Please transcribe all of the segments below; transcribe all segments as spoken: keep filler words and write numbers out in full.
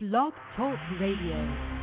Blog Talk Radio.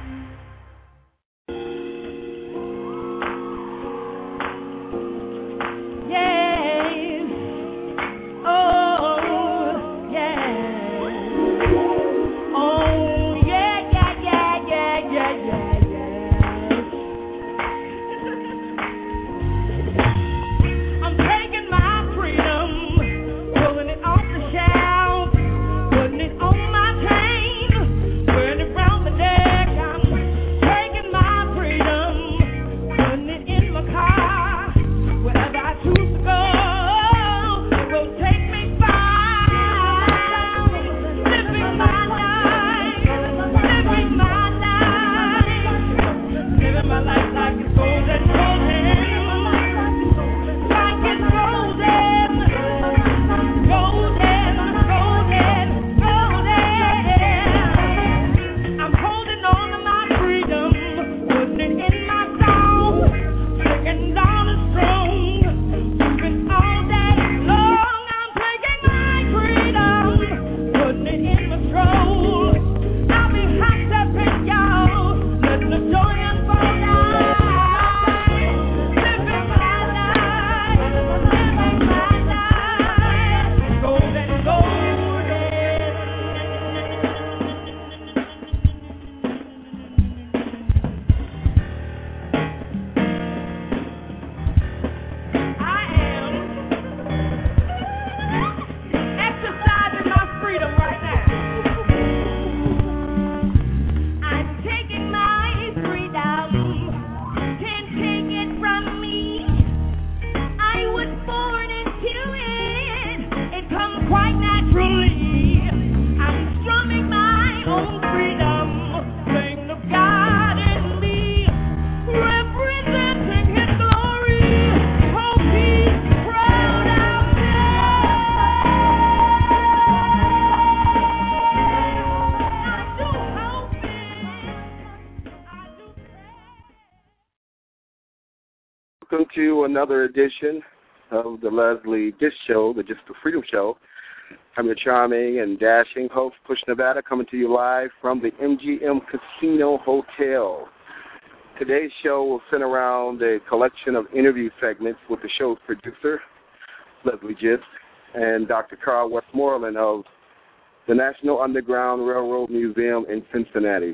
Welcome to another edition of the Leslie Dish Show, the Just for Freedom Show. I'm your charming and dashing host, Push Nevada, coming to you live from the M G M Casino Hotel. Today's show will center around a collection of interview segments with the show's producer, Leslie Gist, and Doctor Carl Westmoreland of the National Underground Railroad Museum in Cincinnati.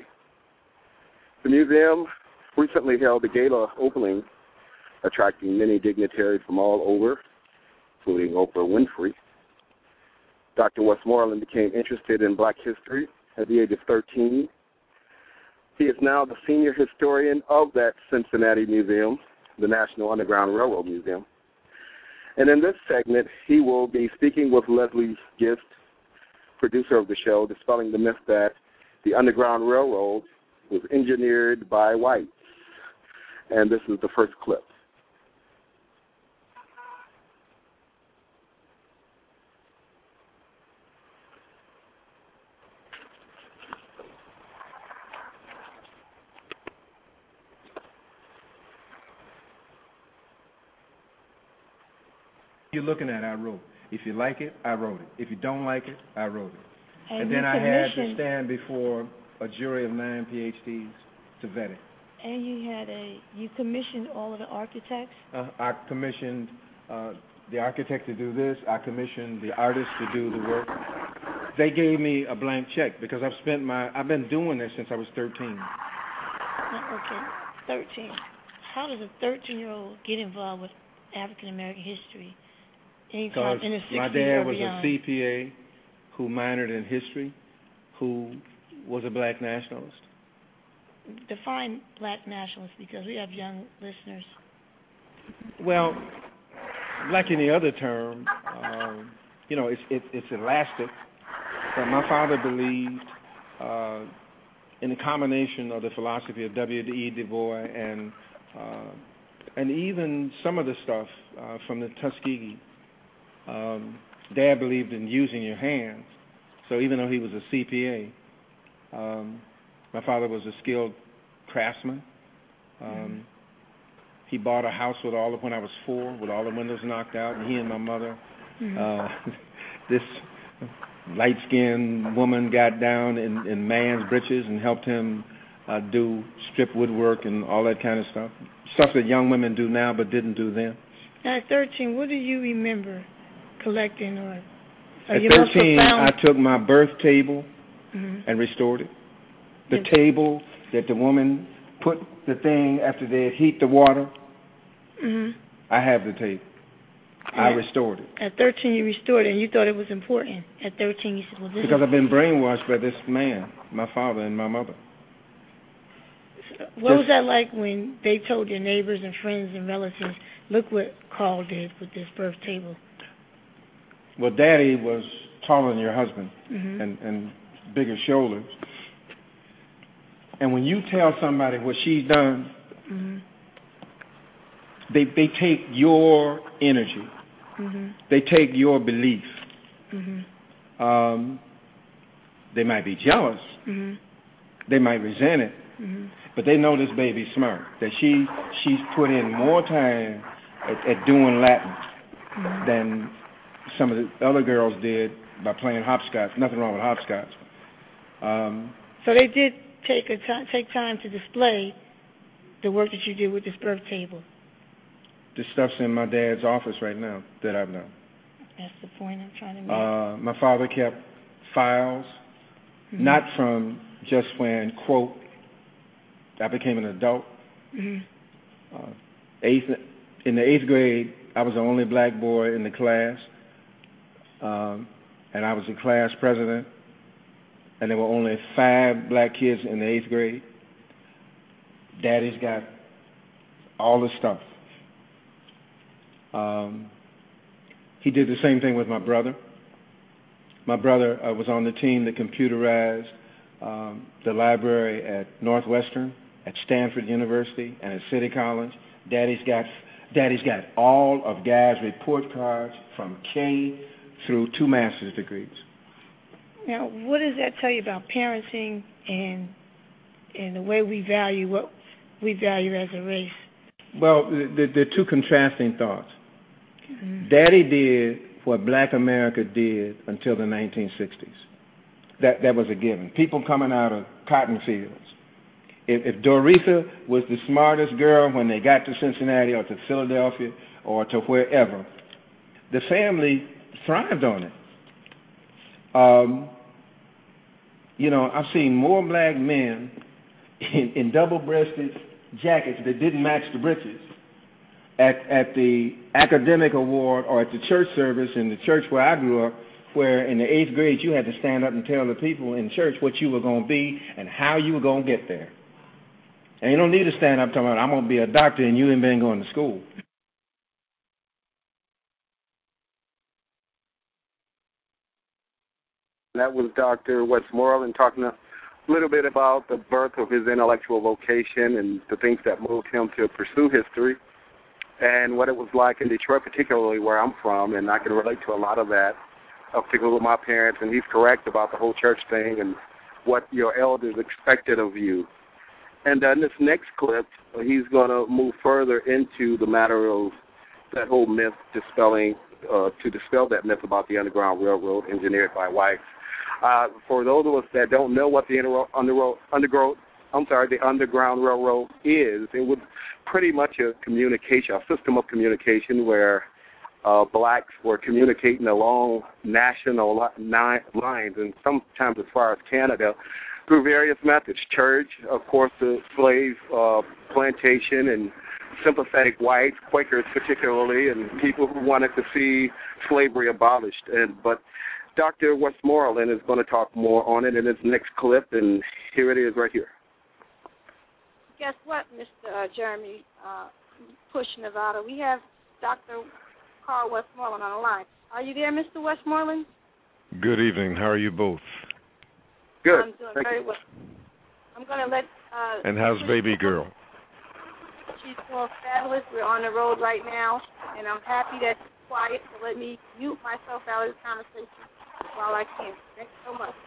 The museum recently held a gala opening, attracting many dignitaries from all over, including Oprah Winfrey. Doctor Westmoreland became interested in black history at the age of thirteen. He is now the senior historian of that Cincinnati museum, the National Underground Railroad Museum. And in this segment, he will be speaking with Leslie Gist, producer of the show, dispelling the myth that the Underground Railroad was engineered by whites. And this is the first clip. You're looking at, I wrote. If you like it, I wrote it. If you don't like it, I wrote it. And, and then I had to stand before a jury of nine P H Ds to vet it. And you had a, you commissioned all of the architects? Uh, I commissioned uh, the architect to do this. I commissioned the artist to do the work. They gave me a blank check because I've spent my, I've been doing this since I was thirteen. Okay, thirteen. How does a thirteen-year-old get involved with African American history? Because my dad was a C P A who minored in history, who was a black nationalist. Define black nationalist, because we have young listeners. Well, like any other term, um, you know, it's it, it's elastic. But my father believed uh, in the combination of the philosophy of W E Du Bois and uh, and even some of the stuff uh, from the Tuskegee. Um, Dad believed in using your hands. So even though he was a C P A, um, my father was a skilled craftsman. Um, mm-hmm. He bought a house with all of when I was four, with all the windows knocked out, and he and my mother. Mm-hmm. Uh, this light-skinned woman got down in, in man's breeches and helped him uh, do strip woodwork and all that kind of stuff. Stuff that young women do now but didn't do then. At thirteen, what do you remember collecting or? or At you must have thirteen, found... I took my birth table mm-hmm. and restored it. The Yes. table that the woman put the thing after they heat the water. Mm-hmm. I have the table. I restored it. At thirteen, you restored it, and you thought it was important. At thirteen, you said, well, this Because is... I've been brainwashed by this man, my father and my mother. What Just, was that like when they told your neighbors and friends and relatives, look what Carl did with this birth table? Well, Daddy was taller than your husband Mm-hmm. and, and bigger shoulders. And when you tell somebody what she's done, mm-hmm. they they take your energy. Mm-hmm. They take your belief. Mm-hmm. Um, they might be jealous. Mm-hmm. They might resent it. Mm-hmm. But they know this baby's smart, that she she's put in more time at, at doing Latin mm-hmm. than some of the other girls did by playing hopscotch. Nothing wrong with hopscotch. Um, so they did take a t- take time to display the work that you did with this birth table. This stuff's in my dad's office right now that I've done. That's the point I'm trying to make. Uh, my father kept files, mm-hmm. not from just when, quote, I became an adult. Mm-hmm. Uh, eighth, in the eighth grade, I was the only black boy in the class, um, and I was the class president, and there were only five black kids in the eighth grade. Daddy's got all the stuff. Um, he did the same thing with my brother. My brother uh, was on the team that computerized um, the library at Northwestern, at Stanford University, and at City College. Daddy's got Daddy's got all of Guy's report cards from K through two master's degrees. Now, what does that tell you about parenting and and the way we value what we value as a race? Well, there are two contrasting thoughts. Mm-hmm. Daddy did what black America did until the nineteen sixties. That that was a given. People coming out of cotton fields. If, if Doretha was the smartest girl when they got to Cincinnati or to Philadelphia or to wherever, the family thrived on it. Um, you know, I've seen more black men in, in double-breasted jackets that didn't match the breeches at, at the academic award or at the church service in the church where I grew up, where in the eighth grade you had to stand up and tell the people in church what you were going to be and how you were going to get there. And you don't need to stand up talking about, I'm going to be a doctor and you ain't been going to school. That was Doctor Westmoreland talking a little bit about the birth of his intellectual vocation and the things that moved him to pursue history and what it was like in Detroit, particularly where I'm from, and I can relate to a lot of that, particularly with my parents, and he's correct about the whole church thing and what your elders expected of you. And uh, in this next clip, he's going to move further into the matter of that whole myth dispelling, uh, to dispel that myth about the Underground Railroad engineered by whites. Uh, for those of us that don't know what the inter- underro- underground, I'm sorry, the Underground Railroad is, it was pretty much a communication, a system of communication where uh, blacks were communicating along national li- lines and sometimes as far as Canada through various methods. Church, of course, the slave uh, plantation, and sympathetic whites, Quakers particularly, and people who wanted to see slavery abolished. And but Doctor Westmoreland is going to talk more on it in his next clip, and here it is right here. Guess what, Mister Uh, Jeremy uh, Push Nevada? We have Doctor Carl Westmoreland on the line. Are you there, Mister Westmoreland? Good evening. How are you both? Good. I'm doing Thank very you. well. I'm going to let... Uh, and how's baby girl? She's doing fabulous. We're on the road right now, and I'm happy that she's quiet, so let me mute myself out of this conversation while I can. Thanks so much.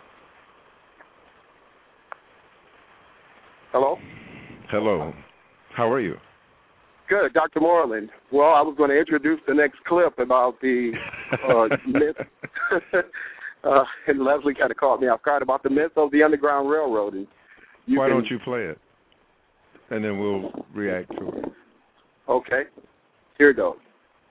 Hello? Hello. How are you? Good, Doctor Moreland. Well, I was going to introduce the next clip about the uh, myth, uh, and Leslie kind of caught me off guard about the myth of the Underground Railroad. And you Why can... don't you play it, and then we'll react to it. Okay, here it goes.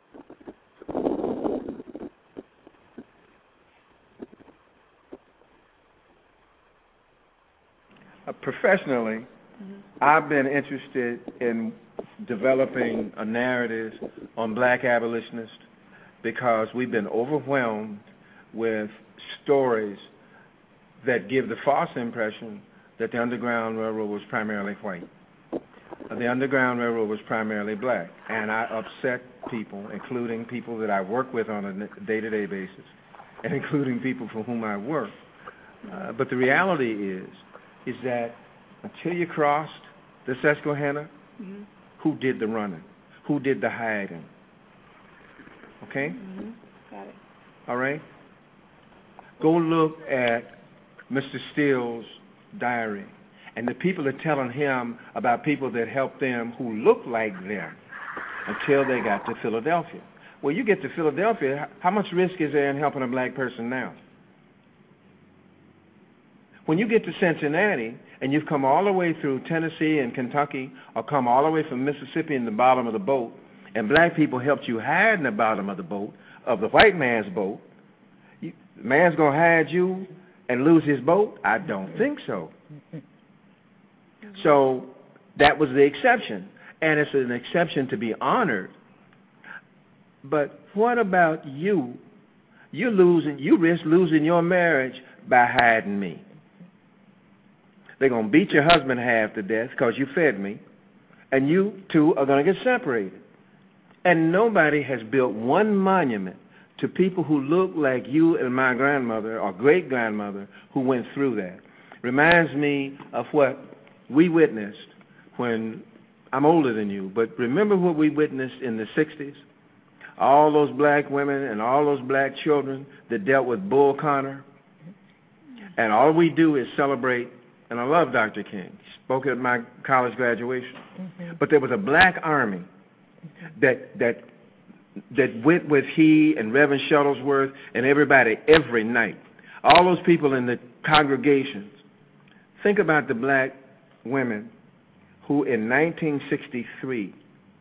Uh, professionally, mm-hmm. I've been interested in developing a narrative on black abolitionists because we've been overwhelmed with stories that give the false impression that the Underground Railroad was primarily white. Uh, the Underground Railroad was primarily black, and I upset people, including people that I work with on a day-to-day basis, and including people for whom I work. Uh, but the reality is, is that until you crossed the Susquehanna, mm-hmm. who did the running? Who did the hiding? Okay? Mm-hmm. Got it. All right? Go look at Mister Steele's diary, and the people are telling him about people that helped them who looked like them until they got to Philadelphia. Well, you get to Philadelphia, how much risk is there in helping a black person now? When you get to Cincinnati and you've come all the way through Tennessee and Kentucky, or come all the way from Mississippi in the bottom of the boat, and black people helped you hide in the bottom of the boat, of the white man's boat, you, the man's going to hide you and lose his boat? I don't think so. So that was the exception, and it's an exception to be honored. But what about you? You losing, you risk losing your marriage by hiding me. They're going to beat your husband half to death because you fed me, and you two are going to get separated. And nobody has built one monument to people who look like you and my grandmother or great-grandmother who went through that. Reminds me of what we witnessed when, I'm older than you, but remember what we witnessed in the sixties? All those black women and all those black children that dealt with Bull Connor. And all we do is celebrate. And I love Doctor King. He spoke at my college graduation. Mm-hmm. But there was a black army that that that went with he and Reverend Shuttlesworth and everybody every night. All those people in the congregations. Think about the black women who in nineteen sixty-three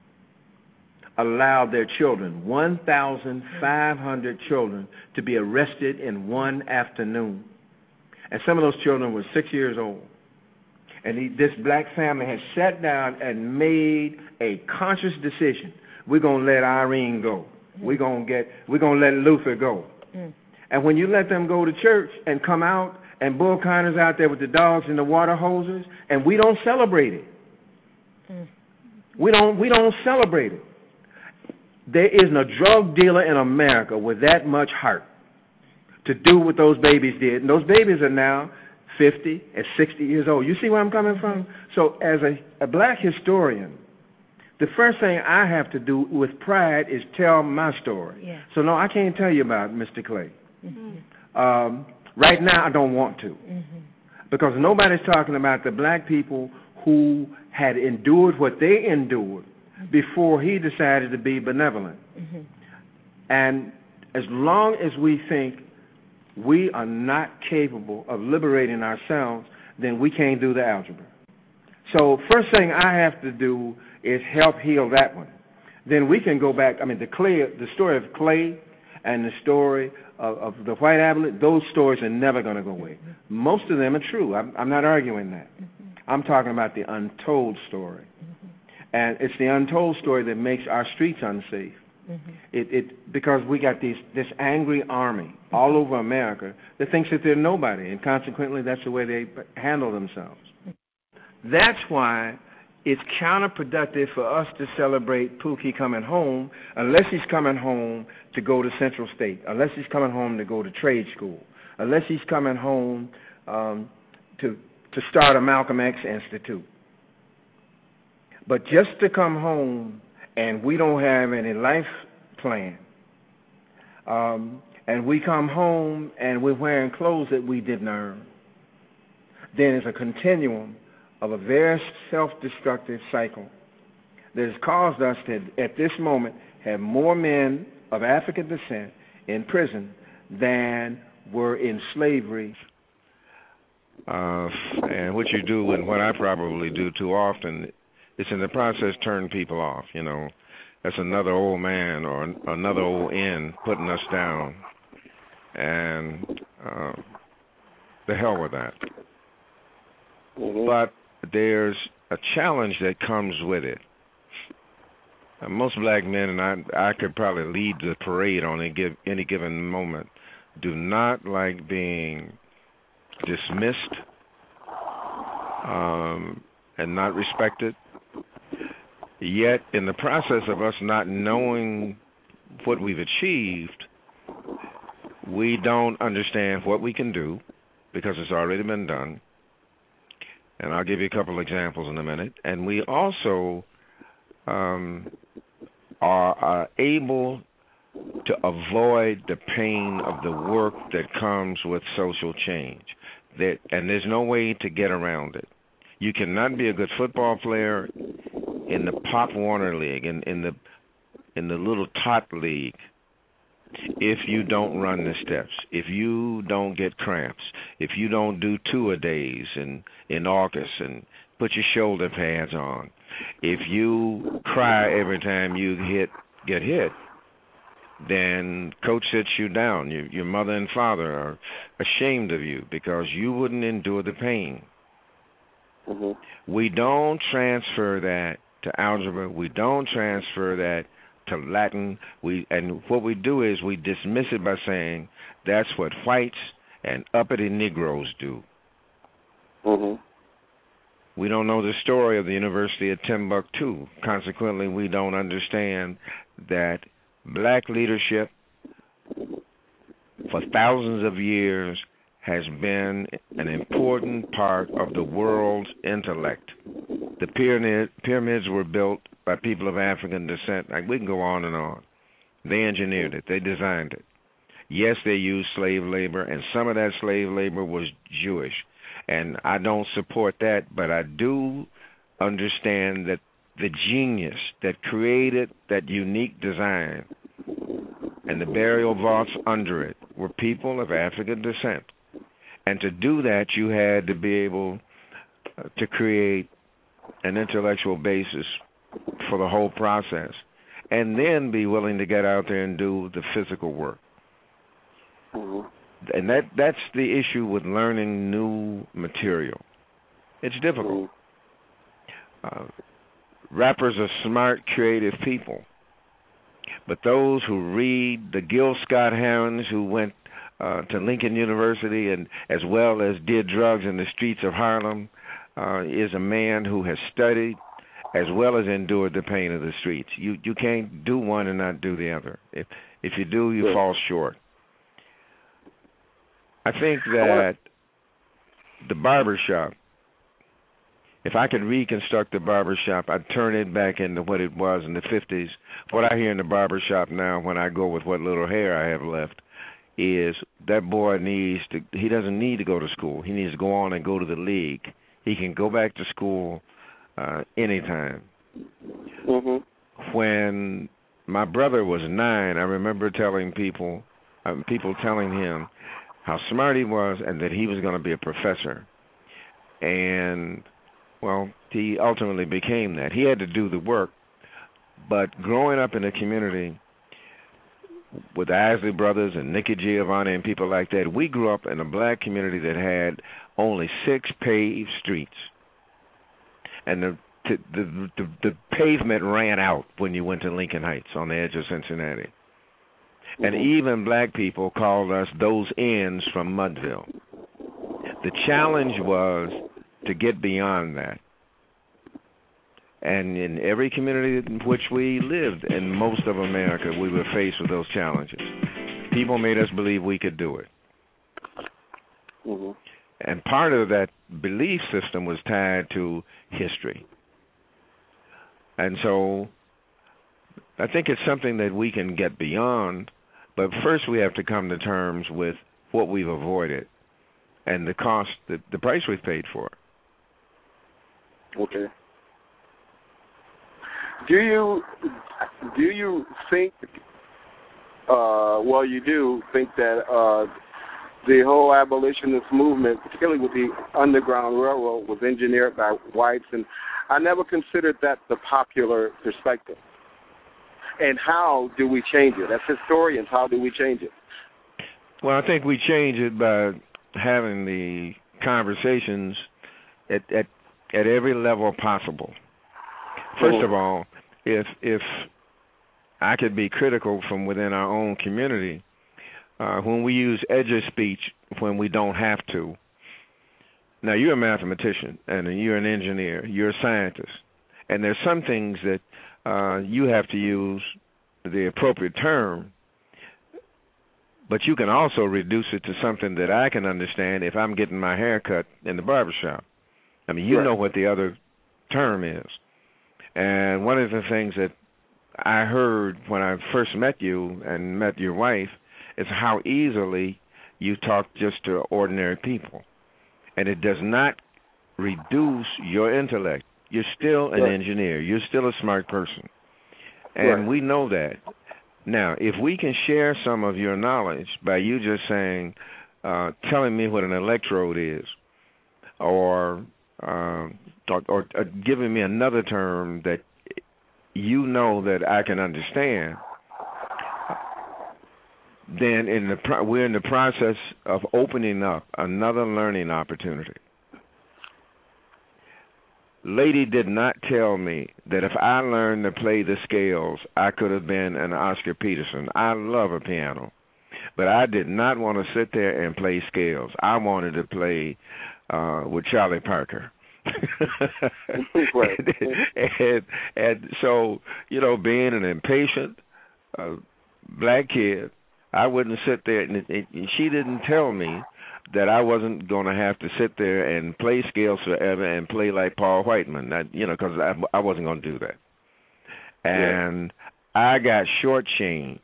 allowed their children, one thousand five hundred children, to be arrested in one afternoon. And some of those children were six years old. And he, this black family has sat down and made a conscious decision. We're going to let Irene go. Mm. We're going to get. We're going to let Luther go. Mm. And when you let them go to church and come out, and Bull Connor's out there with the dogs and the water hoses, and we don't celebrate it. Mm. We don't. We don't celebrate it. There isn't a drug dealer in America with that much heart to do what those babies did. And those babies are now fifty and sixty years old. You see where I'm coming from? So as a, a black historian, the first thing I have to do with pride is tell my story. Yeah. So no, I can't tell you about Mister Clay. Mm-hmm. Um, right now, I don't want to. Mm-hmm. Because nobody's talking about the black people who had endured what they endured mm-hmm. before he decided to be benevolent. Mm-hmm. And as long as we think we are not capable of liberating ourselves, then we can't do the algebra. So first thing I have to do is help heal that one. Then we can go back. I mean, the Clay, the story of Clay and the story of, of the white abolition, those stories are never going to go away. Most of them are true. I'm, I'm not arguing that. I'm talking about the untold story. And it's the untold story that makes our streets unsafe. Mm-hmm. It, it because we got these this angry army mm-hmm. all over America that thinks that they're nobody, and consequently that's the way they handle themselves. Mm-hmm. That's why it's counterproductive for us to celebrate Pookie coming home unless he's coming home to go to Central State, unless he's coming home to go to trade school, unless he's coming home um, to to start a Malcolm X Institute. But just to come home and we don't have any life plan, um, and we come home and we're wearing clothes that we didn't earn, then it's a continuum of a very self-destructive cycle that has caused us to, at this moment, have more men of African descent in prison than were in slavery. Uh, and what you do, and what I probably do too often, is in the process turn people off. You know, that's another old man or another old end putting us down, and uh, the hell with that. Mm-hmm. But there's a challenge that comes with it. Uh, most black men, and I, I could probably lead the parade on any, give, any given moment, do not like being dismissed um, and not respected. Yet, in the process of us not knowing what we've achieved, we don't understand what we can do because it's already been done. And I'll give you a couple examples in a minute. And we also um, are, are able to avoid the pain of the work that comes with social change. That, and there's no way to get around it. You cannot be a good football player in the Pop Warner League, in, in the in the little tot league, if you don't run the steps, if you don't get cramps, if you don't do two-a-days in, in August and put your shoulder pads on, if you cry every time you hit get hit, then coach sits you down. Your, your mother and father are ashamed of you because you wouldn't endure the pain. Mm-hmm. We don't transfer that to algebra. We don't transfer that to Latin. We and what we do is we dismiss it by saying that's what whites and uppity Negroes do. Mm-hmm. We don't know the story of the University of Timbuktu. Consequently, we don't understand that black leadership for thousands of years has been an important part of the world's intellect. The pyramid, pyramids were built by people of African descent. Like, we can go on and on. They engineered it. They designed it. Yes, they used slave labor, and some of that slave labor was Jewish. And I don't support that, but I do understand that the genius that created that unique design and the burial vaults under it were people of African descent. And to do that, you had to be able uh, to create an intellectual basis for the whole process, and then be willing to get out there and do the physical work. Mm-hmm. And that that's the issue with learning new material. It's difficult. Uh, rappers are smart, creative people. But those who read the Gil Scott-Herons who went uh, to Lincoln University and as well as did drugs in the streets of Harlem uh, is a man who has studied as well as endured the pain of the streets. You you can't do one and not do the other. If if you do, you yeah. fall short. I think that the barbershop, if I could reconstruct the barbershop, I'd turn it back into what it was in the fifties. What I hear in the barbershop now when I go with what little hair I have left is that boy needs to, he doesn't need to go to school. He needs to go on and go to the league. He can go back to school uh, anytime. Mm-hmm. When my brother was nine, I remember telling people, uh, people telling him how smart he was and that he was going to be a professor. And, well, he ultimately became that. He had to do the work. But growing up in a community with the Isley Brothers and Nicky Giovanni and people like that, we grew up in a black community that had only six paved streets. And the the, the, the, the pavement ran out when you went to Lincoln Heights on the edge of Cincinnati. Mm-hmm. And even black people called us those ends from Mudville. The challenge was to get beyond that. And in every community in which we lived, in most of America, we were faced with those challenges. People made us believe we could do it. Mm-hmm. And part of that belief system was tied to history. And so I think it's something that we can get beyond, but first we have to come to terms with what we've avoided and the cost, the, the price we've paid for it. Okay. Do you do you think? Uh, well, you do think that uh, the whole abolitionist movement, particularly with the Underground Railroad, was engineered by whites, and I never considered that the popular perspective. And how do we change it? As historians, how do we change it? Well, I think we change it by having the conversations at at, at every level possible. First mm-hmm. of all, if if I could be critical from within our own community, uh, when we use edge of speech when we don't have to. Now, you're a mathematician, and you're an engineer, you're a scientist, and there's some things that uh, you have to use the appropriate term, but you can also reduce it to something that I can understand if I'm getting my hair cut in the barbershop. I mean, you right. know what the other term is. And one of the things that I heard when I first met you and met your wife is how easily you talk just to ordinary people. And it does not reduce your intellect. You're still an right. engineer. You're still a smart person. And right. we know that. Now, if we can share some of your knowledge by you just saying, uh, telling me what an electrode is, or, uh, or, or, or giving me another term that you know that I can understand, then in the pro- we're in the process of opening up another learning opportunity. Lady did not tell me that if I learned to play the scales, I could have been an Oscar Peterson. I love a piano, but I did not want to sit there and play scales. I wanted to play uh, with Charlie Parker. right. and, and so, you know, being an impatient uh, black kid, I wouldn't sit there, and, it, it, and she didn't tell me that I wasn't going to have to sit there and play scales forever and play like Paul Whiteman, that, you know, because I, I wasn't going to do that. And yeah. I got shortchanged.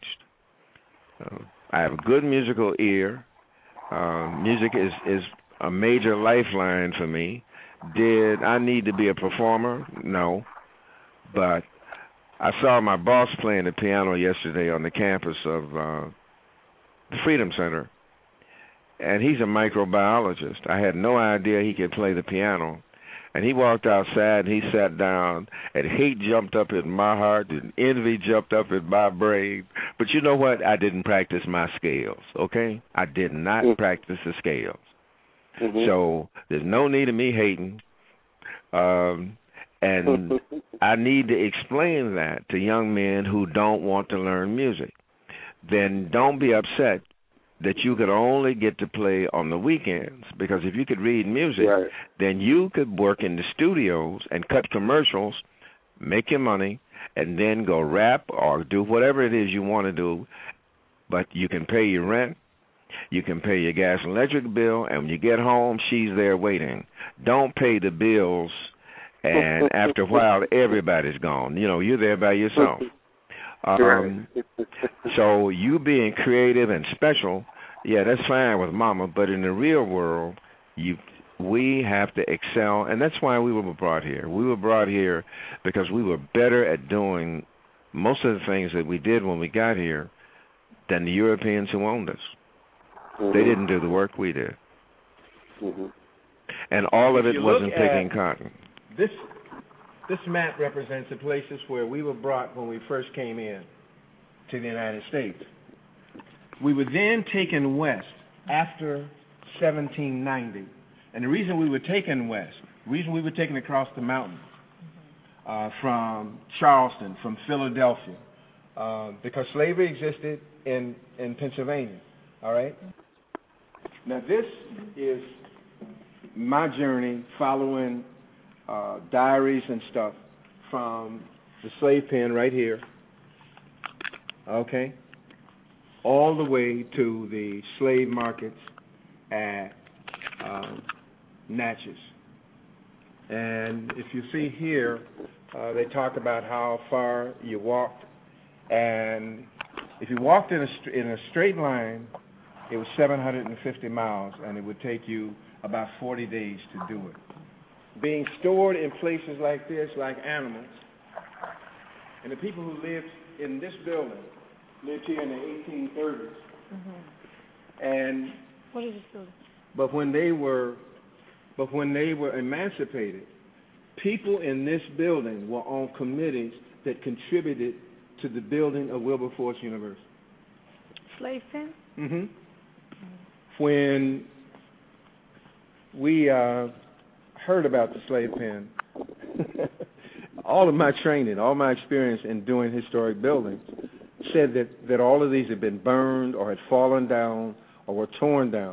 Uh, I have a good musical ear. Uh, music is, is a major lifeline for me. Did I need to be a performer? No. But I saw my boss playing the piano yesterday on the campus of uh, the Freedom Center, and he's a microbiologist. I had no idea he could play the piano. And he walked outside, and he sat down, and hate jumped up in my heart, and envy jumped up in my brain. But you know what? I didn't practice my scales, okay? I did not mm-hmm. practice the scales. Mm-hmm. So there's no need of me hating. Um, and I need to explain that to young men who don't want to learn music. Then don't be upset that you could only get to play on the weekends, because if you could read music, right. then you could work in the studios and cut commercials, make your money, and then go rap or do whatever it is you want to do. But you can pay your rent, you can pay your gas and electric bill, and when you get home, she's there waiting. Don't pay the bills, and after a while, everybody's gone. You know, you're there by yourself. Um, so you being creative and special, yeah, that's fine with mama, but in the real world, you we have to excel, and that's why we were brought here. We were brought here because we were better at doing most of the things that we did when we got here than the Europeans who owned us. Mm-hmm. They didn't do the work we did. Mm-hmm. And all of it wasn't picking cotton. This This map represents the places where we were brought when we first came in to the United States. We were then taken west after seventeen ninety. And the reason we were taken west, the reason we were taken across the mountain uh, from Charleston, from Philadelphia, uh, because slavery existed in, in Pennsylvania, all right? Now this is my journey following Uh, diaries and stuff from the slave pen right here, okay, all the way to the slave markets at um, Natchez. And if you see here, uh, they talk about how far you walked, and if you walked in a st- in a straight line, it was seven hundred fifty miles, and it would take you about forty days to do it. Being stored in places like this, like animals, And the people who lived in this building lived here in the eighteen thirties. Mm-hmm. And what is this building? But when they were, but when they were emancipated, people in this building were on committees that contributed to the building of Wilberforce University. Slave pen? Mm-hmm. Mm-hmm. When we uh, heard about the slave pen, all of my training, all my experience in doing historic buildings said that, that all of these had been burned or had fallen down or were torn down.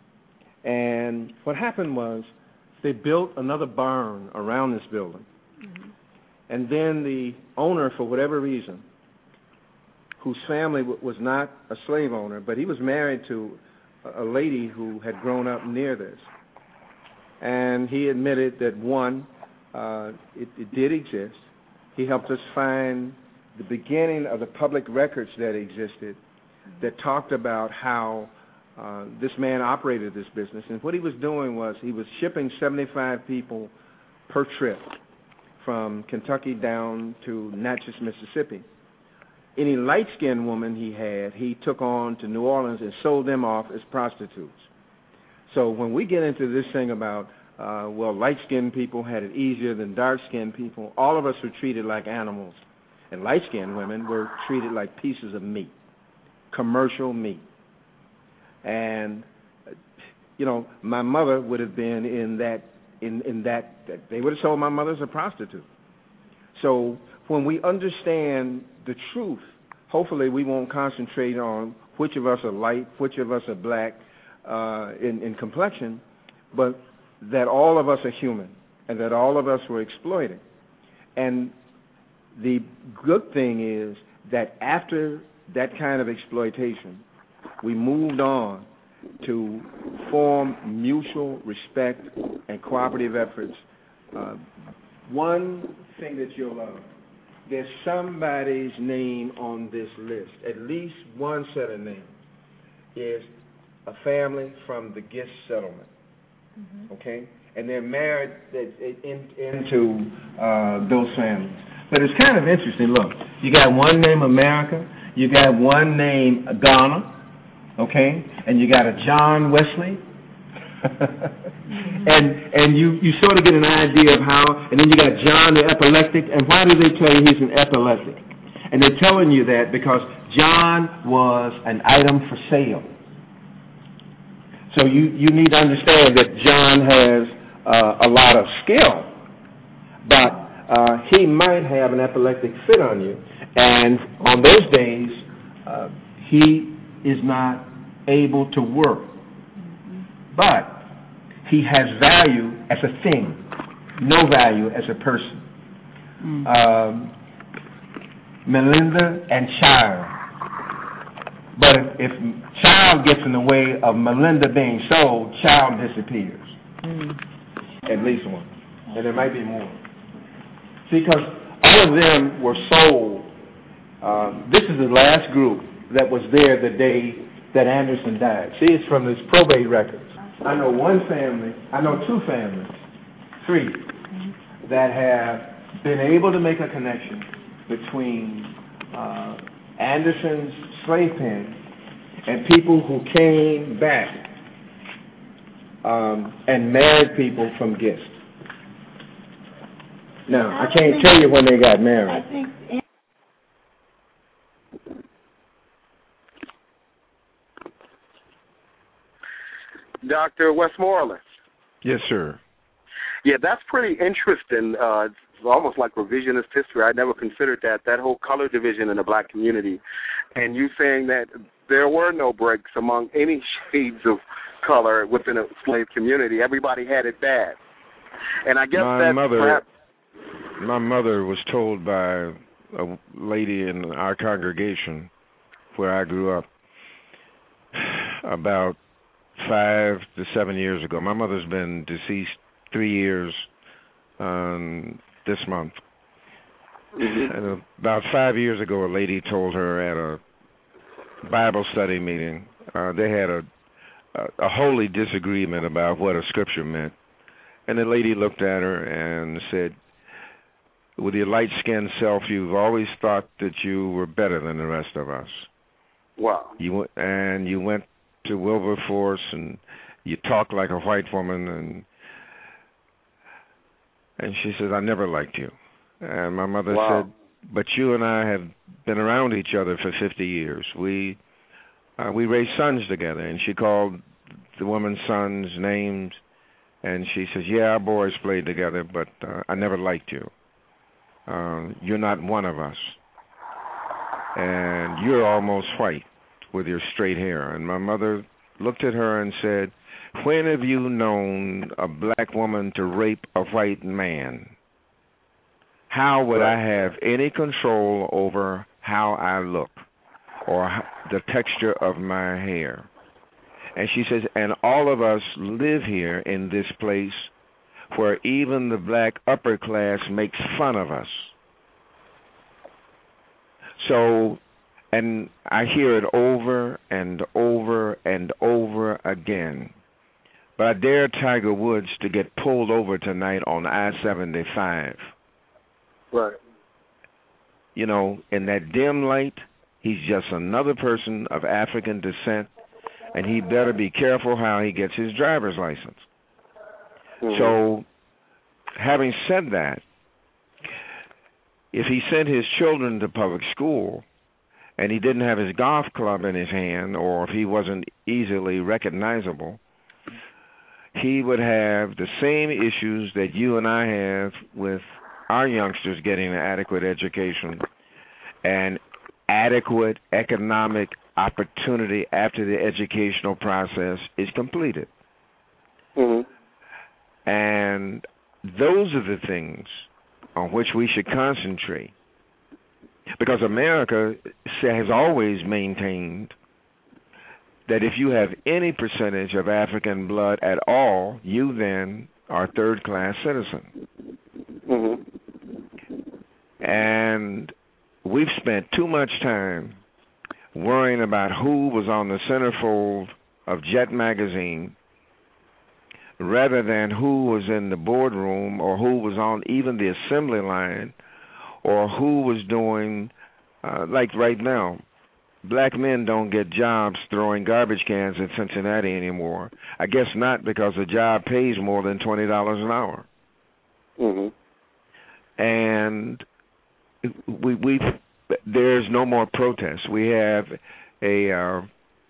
And what happened was they built another barn around this building. Mm-hmm. And then the owner, for whatever reason, whose family w- was not a slave owner, but he was married to a lady who had grown up near this. And he admitted that, one, uh, it, it did exist. He helped us find the beginning of the public records that existed that talked about how uh, this man operated this business. And what he was doing was he was shipping seventy-five people per trip from Kentucky down to Natchez, Mississippi. Any light-skinned woman he had, he took on to New Orleans and sold them off as prostitutes. So when we get into this thing about, uh, well, light-skinned people had it easier than dark-skinned people, all of us were treated like animals. And light-skinned women were treated like pieces of meat, commercial meat. And, you know, my mother would have been in that, in, in that, they would have told my mother's a prostitute. So when we understand the truth, hopefully we won't concentrate on which of us are light, which of us are black uh, in, in complexion, but that all of us are human and that all of us were exploited. And the good thing is that after that kind of exploitation, we moved on to form mutual respect and cooperative efforts. Uh, one thing that you'll love, there's somebody's name on this list, at least one set of names, is a family from the Gist settlement, mm-hmm. okay? And they're married in, into uh, those families. But it's kind of interesting. Look, you got one name America, you got one name Ghana, okay, and you got a John Wesley, and and you, you sort of get an idea of how. And then you got John the epileptic. And why do they tell you he's an epileptic? And they're telling you that because John was an item for sale. So you you need to understand that John has uh, a lot of skill, but Uh, he might have an epileptic fit on you. And on those days, uh, he is not able to work. But he has value as a thing, no value as a person. Mm. Um, Melinda and Child. But if, if Child gets in the way of Melinda being sold, Child disappears. Mm. At least one. And there might be more. Because all of them were sold. Uh, this is the last group that was there the day that Anderson died. See, it's from his probate records. I know one family, I know two families, three, that have been able to make a connection between uh, Anderson's slave pen and people who came back um, and married people from Gist. Now, I can't tell you when they got married. I think Doctor Westmoreland. Yes, sir. Yeah, that's pretty interesting. Uh, it's almost like revisionist history. I never considered that, that whole color division in the black community. And you saying that there were no breaks among any shades of color within a slave community. Everybody had it bad. And I guess my that's mother, perhaps... My mother was told by a lady in our congregation where I grew up about five to seven years ago. My mother's been deceased three years um, this month. Mm-hmm. And about five years ago, a lady told her at a Bible study meeting, uh, they had a, a, a holy disagreement about what a scripture meant. And the lady looked at her and said, with your light-skinned self, you've always thought that you were better than the rest of us. Wow. You went, and you went to Wilberforce, and you talked like a white woman, and and she says, I never liked you. And my mother wow. said, but you and I have been around each other for fifty years. We uh, we raised sons together, and she called the woman's sons names, and she says, yeah, our boys played together, but uh, I never liked you. Uh, you're not one of us. And you're almost white with your straight hair. And my mother looked at her and said, when have you known a black woman to rape a white man? How would I have any control over how I look or the texture of my hair? And she says, and all of us live here in this place where even the black upper class makes fun of us. So, and I hear it over and over and over again. But I dare Tiger Woods to get pulled over tonight on I seventy-five. Right. You know, in that dim light, he's just another person of African descent, and he better be careful how he gets his driver's license. Mm-hmm. So, having said that, if he sent his children to public school and he didn't have his golf club in his hand, or if he wasn't easily recognizable, he would have the same issues that you and I have with our youngsters getting an adequate education and adequate economic opportunity after the educational process is completed. Mm-hmm. And those are the things on which we should concentrate, because America has always maintained that if you have any percentage of African blood at all, you then are a third-class citizen. Mm-hmm. And we've spent too much time worrying about who was on the centerfold of Jet magazine rather than who was in the boardroom or who was on even the assembly line or who was doing, uh, like right now, black men don't get jobs throwing garbage cans in Cincinnati anymore. I guess not, because the job pays more than twenty dollars an hour. Mm-hmm. And we we there's no more protests. We have a uh,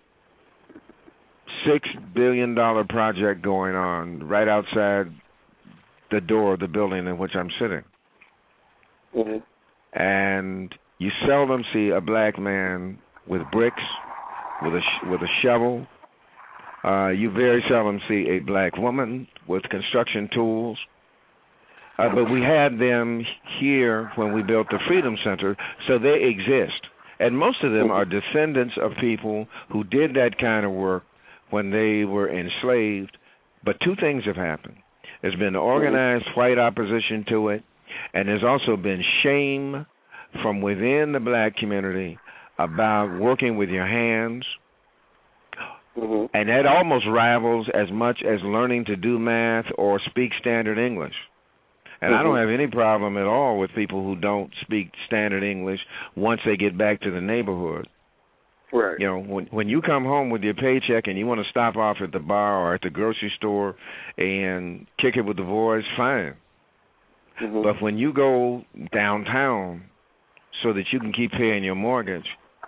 six billion dollar project going on right outside the door of the building in which I'm sitting. Mm-hmm. And you seldom see a black man with bricks, with a sh- with a shovel. Uh, you very seldom see a black woman with construction tools. Uh, but we had them here when we built the Freedom Center, so they exist. And most of them are descendants of people who did that kind of work when they were enslaved. But two things have happened. There's been organized white opposition to it, and there's also been shame from within the black community about working with your hands. Mm-hmm. And that almost rivals as much as learning to do math or speak standard English. And mm-hmm. I don't have any problem at all with people who don't speak standard English once they get back to the neighborhood. Right. You know, when when you come home with your paycheck and you want to stop off at the bar or at the grocery store and kick it with the boys, fine. Mm-hmm. But when you go downtown so that you can keep paying your mortgage,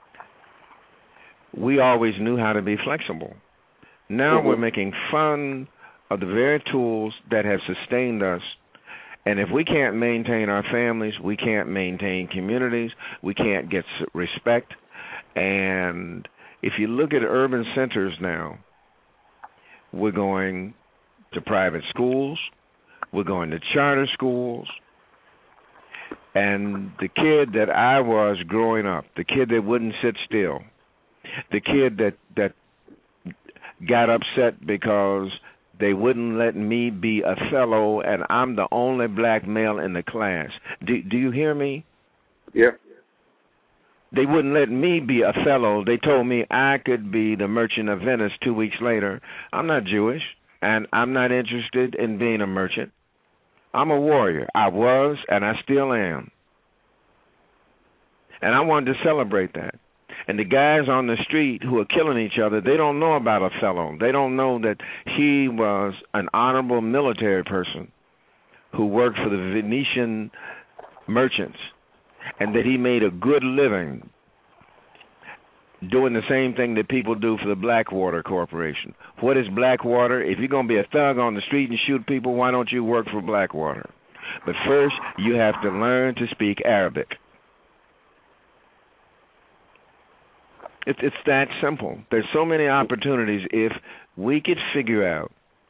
we always knew how to be flexible. Now mm-hmm. we're making fun of the very tools that have sustained us. And if we can't maintain our families, we can't maintain communities, we can't get respect. And if you look at urban centers now, we're going to private schools, we're going to charter schools, and the kid that I was growing up, the kid that wouldn't sit still, the kid that, that got upset because they wouldn't let me be a fellow and I'm the only black male in the class. Do, do you hear me? Yeah. They wouldn't let me be a fellow. They told me I could be the Merchant of Venice two weeks later. I'm not Jewish, and I'm not interested in being a merchant. I'm a warrior. I was, and I still am. And I wanted to celebrate that. And the guys on the street who are killing each other, they don't know about Othello. They don't know that he was an honorable military person who worked for the Venetian merchants and that he made a good living doing the same thing that people do for the Blackwater Corporation. What is Blackwater? If you're going to be a thug on the street and shoot people, why don't you work for Blackwater? But first, you have to learn to speak Arabic. It's, it's that simple. There's so many opportunities if we could figure out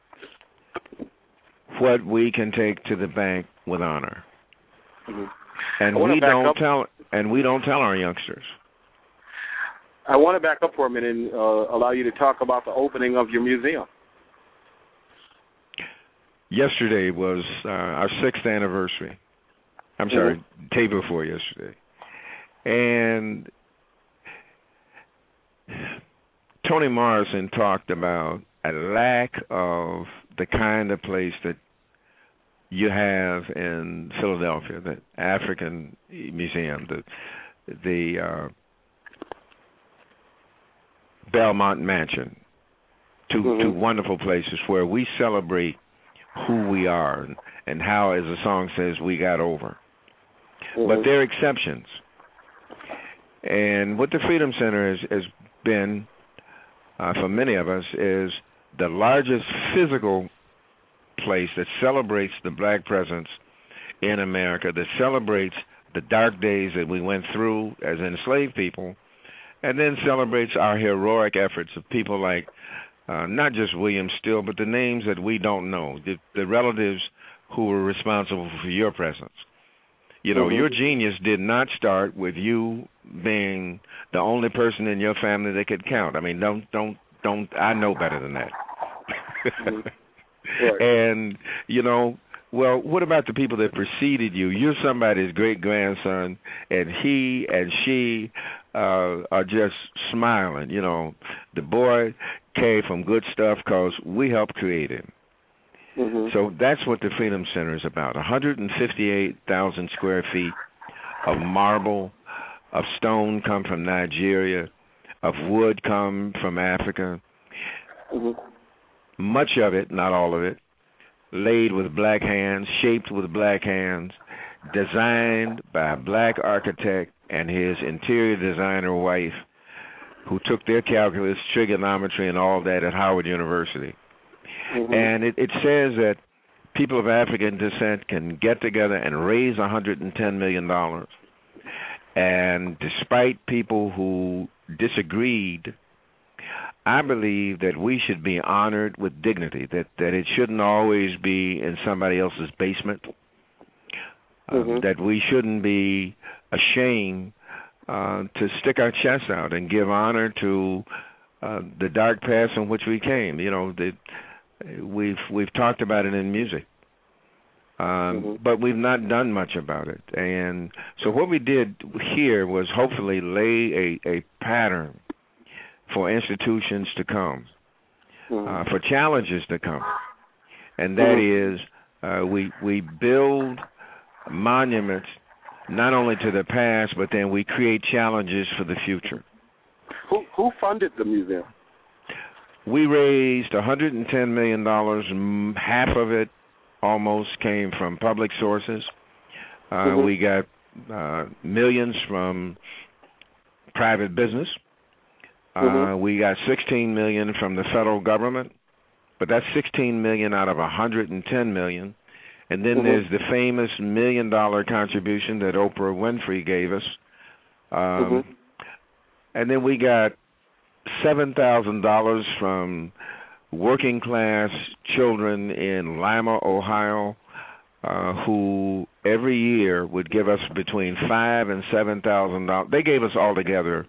what we can take to the bank with honor. Mm-hmm. And we don't up. tell and we don't tell our youngsters. I want to back up for a minute and uh, allow you to talk about the opening of your museum. Yesterday was uh, our sixth anniversary. I'm sorry, mm-hmm. day before yesterday. And Toni Morrison talked about a lack of the kind of place that you have in Philadelphia, the African Museum, the the uh, Belmont Mansion, two mm-hmm. two wonderful places where we celebrate who we are and, and how, as the song says, we got over. Mm-hmm. But there are exceptions. And what the Freedom Center has, has been, uh, for many of us, is the largest physical place that celebrates the black presence in America, that celebrates the dark days that we went through as enslaved people, and then celebrates our heroic efforts of people like uh, not just William Still, but the names that we don't know, the, the relatives who were responsible for your presence. You know, mm-hmm. your genius did not start with you being the only person in your family that could count. I mean, don't, don't, don't. I know better than that. mm-hmm. Right. And, you know, well, what about the people that preceded you? You're somebody's great-grandson, and he and she uh, are just smiling. You know, the boy came from good stuff because we helped create him. Mm-hmm. So that's what the Freedom Center is about, one hundred fifty-eight thousand square feet of marble, of stone come from Nigeria, of wood come from Africa. Mm-hmm. Much of it, not all of it, laid with black hands, shaped with black hands, designed by a black architect and his interior designer wife, who took their calculus, trigonometry, and all that at Howard University. Mm-hmm. And it, it says that people of African descent can get together and raise one hundred ten million dollars. And despite people who disagreed, I believe that we should be honored with dignity, that, that it shouldn't always be in somebody else's basement, mm-hmm. uh, that we shouldn't be ashamed uh, to stick our chest out and give honor to uh, the dark past in which we came. You know, the, we've we've talked about it in music, um, mm-hmm. but we've not done much about it. And so what we did here was hopefully lay a, a pattern for institutions to come, mm-hmm. uh, for challenges to come, and that mm-hmm. is uh, we we build monuments not only to the past, but then we create challenges for the future. Who who funded the museum? We raised one hundred ten million dollars. Half of it almost came from public sources. Uh, mm-hmm. We got uh, millions from private business. Mm-hmm. Uh, we got sixteen million dollars from the federal government, but that's sixteen million dollars out of one hundred ten million dollars. And then mm-hmm. there's the famous million-dollar contribution that Oprah Winfrey gave us. Um, mm-hmm. And then we got seven thousand dollars from working-class children in Lima, Ohio, uh, who every year would give us between five and seven thousand dollars. They gave us altogether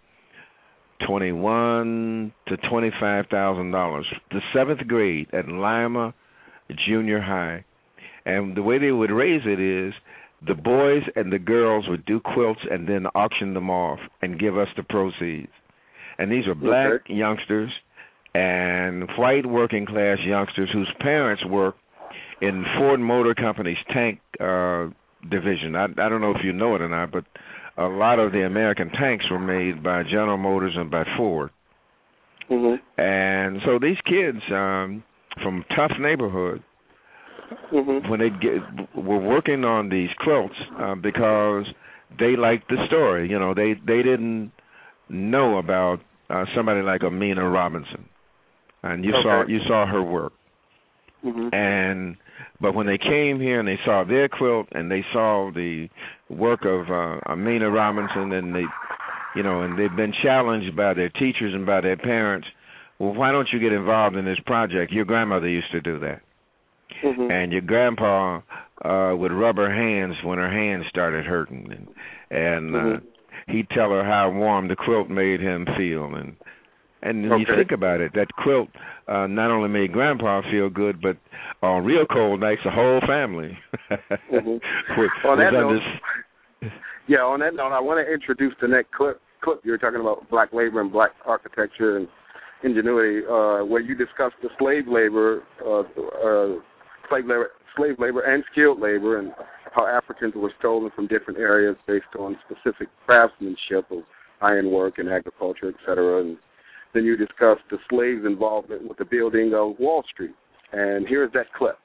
twenty-one to twenty-five thousand dollars. The seventh grade at Lima Junior High, and the way they would raise it is the boys and the girls would do quilts and then auction them off and give us the proceeds. And these are black okay. youngsters and white working class youngsters whose parents worked in Ford Motor Company's tank uh, division. I, I don't know if you know it or not, but a lot of the American tanks were made by General Motors and by Ford. Mm-hmm. And so these kids um, from tough neighborhood, mm-hmm. when they get, were working on these quilts uh, because they liked the story. You know, they, they didn't know about uh, somebody like Amina Robinson, and you okay. saw you saw her work. Mm-hmm. And but when they came here and they saw their quilt and they saw the work of uh, Amina Robinson, and they, you know, and they've been challenged by their teachers and by their parents. Well, why don't you get involved in this project? Your grandmother used to do that, mm-hmm. and your grandpa uh, would rub her hands when her hands started hurting, and and mm-hmm. uh, he'd tell her how warm the quilt made him feel, and. And when okay. you think about it, that quilt uh, not only made Grandpa feel good, but on real cold nights, the whole family. mm-hmm. was, on that note, this... yeah, on that note, I want to introduce the next clip. Clip you're talking about black labor and black architecture and ingenuity, uh, where you discuss the slave labor, uh, uh, slave labor, slave labor and skilled labor, and how Africans were stolen from different areas based on specific craftsmanship of ironwork and agriculture, et cetera. And then you discuss the slaves' involvement with the building of Wall Street. And here's that clip.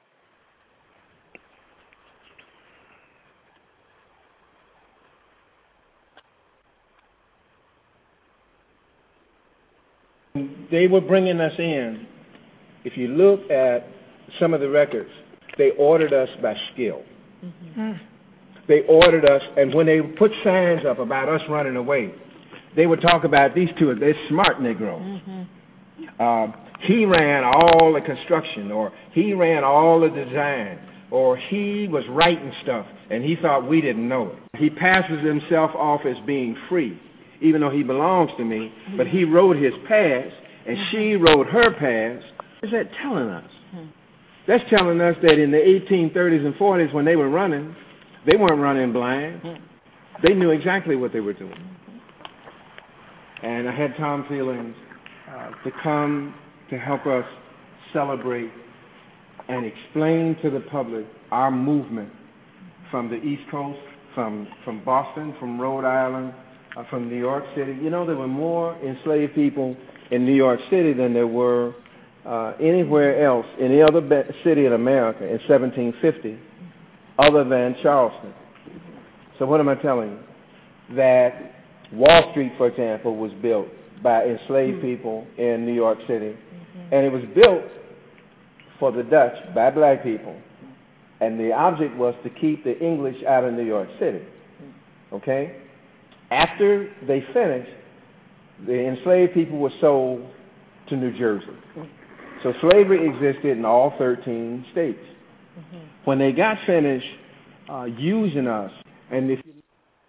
They were bringing us in. If you look at some of the records, they ordered us by skill. Mm-hmm. They ordered us, and when they put signs up about us running away, they would talk about these two, they're smart Negroes. Mm-hmm. Uh, he ran all the construction, or he ran all the design, or he was writing stuff, and he thought we didn't know it. He passes himself off as being free, even though he belongs to me, mm-hmm. but he wrote his past, and mm-hmm. she wrote her past. What is that telling us? Mm-hmm. That's telling us that in the eighteen thirties and forties, when they were running, they weren't running blind. Mm-hmm. They knew exactly what they were doing. Mm-hmm. And I had Tom Feelings uh, to come to help us celebrate and explain to the public our movement from the East Coast, from, from Boston, from Rhode Island, uh, from New York City. You know, there were more enslaved people in New York City than there were uh, anywhere else, any other be- city in America in seventeen fifty, other than Charleston. So what am I telling you? That Wall Street, for example, was built by enslaved mm-hmm. people in New York City, mm-hmm. and it was built for the Dutch by black people, and the object was to keep the English out of New York City. Okay? After they finished, the enslaved people were sold to New Jersey. So slavery existed in all thirteen states. Mm-hmm. When they got finished uh, using us, and if you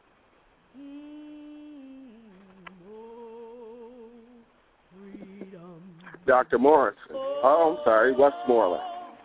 Doctor Morris. Oh, I'm sorry, Westmoreland.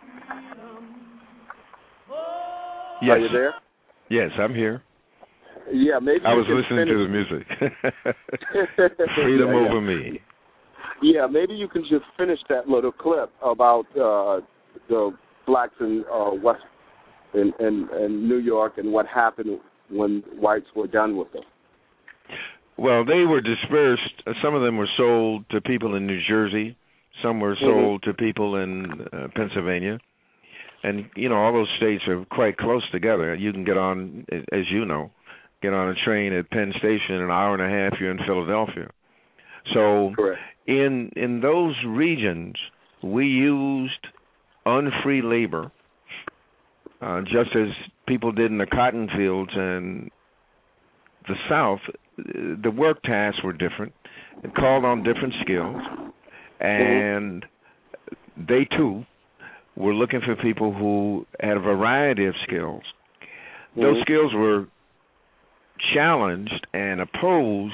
Yes. Are you there? Yes, I'm here. Yeah, maybe I was you listening finish. to the music. Freedom yeah, over yeah. me. Yeah, maybe you can just finish that little clip about uh, the blacks in uh, West in, in, in New York and what happened when whites were done with them. Well, they were dispersed. Some of them were sold to people in New Jersey. Some were sold mm-hmm. to people in uh, Pennsylvania. And, you know, all those states are quite close together. You can get on, as you know, get on a train at Penn Station in an hour and a half, you're in Philadelphia. So Correct. in in those regions, we used unfree labor, uh, just as people did in the cotton fields and the South. The work tasks were different. It called on different skills. And mm-hmm. they, too, were looking for people who had a variety of skills. Mm-hmm. Those skills were challenged and opposed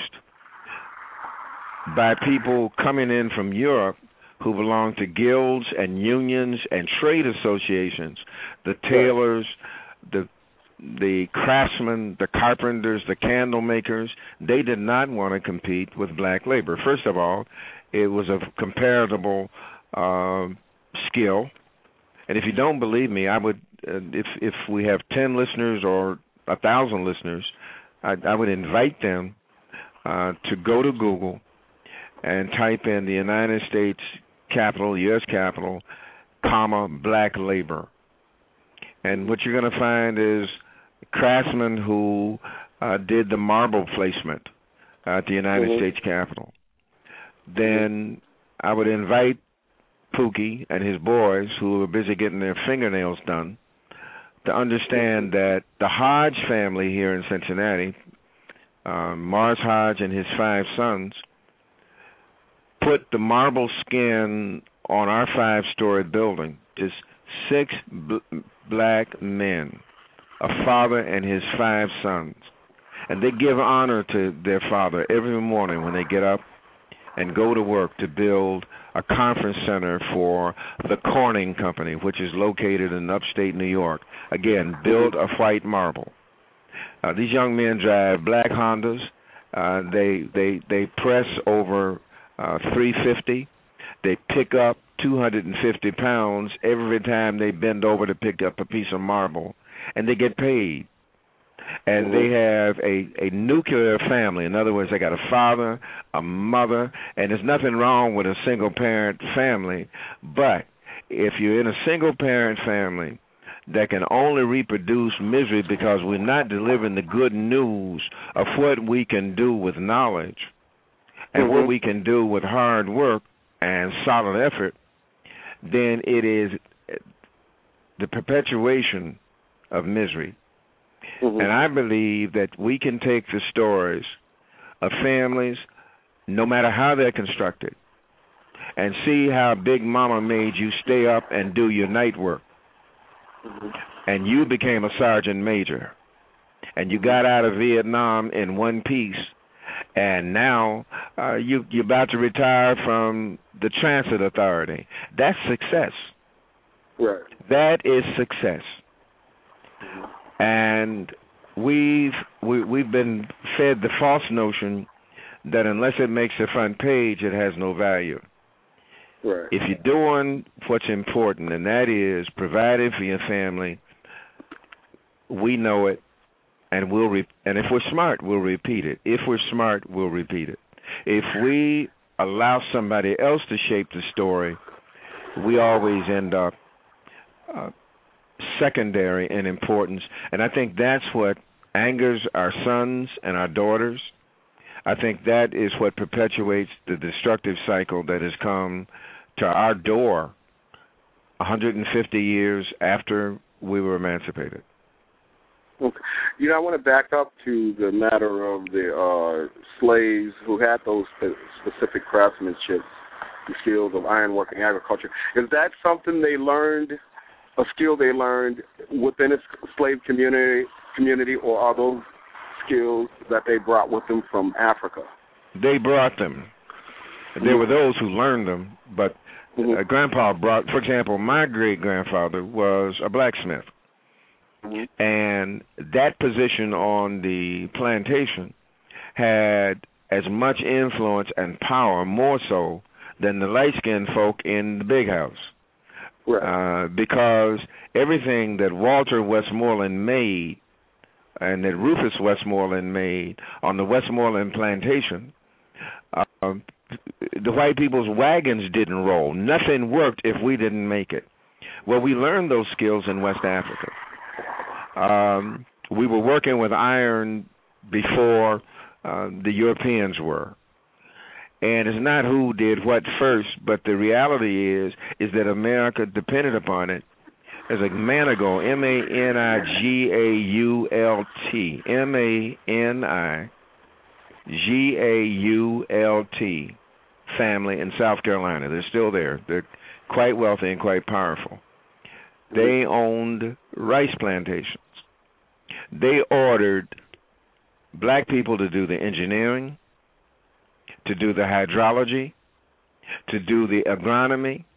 by people coming in from Europe who belonged to guilds and unions and trade associations, the tailors, the the craftsmen, the carpenters, the candle makers. They did not want to compete with black labor. First of all, it was a comparable uh, skill, And if you don't believe me, I would, uh, if if we have ten listeners or a thousand listeners, I, I would invite them uh, to go to Google and type in the United States Capitol, U S Capitol, comma, black labor. And what you're going to find is craftsmen who uh, did the marble placement at the United mm-hmm. States Capitol. Then I would invite Pookie and his boys, who are busy getting their fingernails done, to understand that the Hodge family here in Cincinnati, uh, Morris Hodge and his five sons, put the marble skin on our five-story building. Just six b- black men, a father and his five sons. And they give honor to their father every morning when they get up and go to work to build a conference center for the Corning Company, which is located in upstate New York. Again, built of white marble. Uh, these young men drive black Hondas. Uh, they they they press over uh, three fifty. They pick up two hundred fifty pounds every time they bend over to pick up a piece of marble, and they get paid. And they have a, a nuclear family. In other words, they got a father, a mother, and there's nothing wrong with a single-parent family. But if you're in a single-parent family that can only reproduce misery because we're not delivering the good news of what we can do with knowledge and mm-hmm. what we can do with hard work and solid effort, then it is the perpetuation of misery. Mm-hmm. And I believe that we can take the stories of families, no matter how they're constructed, and see how Big Mama made you stay up and do your night work. Mm-hmm. And you became a sergeant major. And you got out of Vietnam in one piece. And now uh, you, you're about to retire from the Transit Authority. That's success. Right. That is success. Mm-hmm. And we've we, we've been fed the false notion that unless it makes the front page, it has no value. Right. If you're doing what's important, and that is providing for your family, we know it, and we'll re- and if we're smart, we'll repeat it. If we're smart, we'll repeat it. If we allow somebody else to shape the story, we always end up Uh, secondary in importance, and I think that's what angers our sons and our daughters. I think that is what perpetuates the destructive cycle that has come to our door one hundred fifty years after we were emancipated. Okay. You know, I want to back up to the matter of the uh, slaves who had those specific craftsmanship skills of ironwork and agriculture. Is that something they learned, a skill they learned within a slave community, community, or are those skills that they brought with them from Africa? They brought them. There mm-hmm. were those who learned them, but mm-hmm. uh, Grandpa brought, for example, my great-grandfather was a blacksmith, mm-hmm. and that position on the plantation had as much influence and power, more so, than the light-skinned folk in the big house. Right. Uh, because everything that Walter Westmoreland made and that Rufus Westmoreland made on the Westmoreland plantation, uh, the white people's wagons didn't roll. Nothing worked if we didn't make it. Well, we learned those skills in West Africa. Um, we were working with iron before uh, the Europeans were. And it's not who did what first, but the reality is is that America depended upon it as a Manigault, M A N I G A U L T, M A N I G A U L T family in South Carolina. They're still there. They're quite wealthy and quite powerful. They owned rice plantations. They ordered black people to do the engineering, to do the hydrology, to do the agronomy.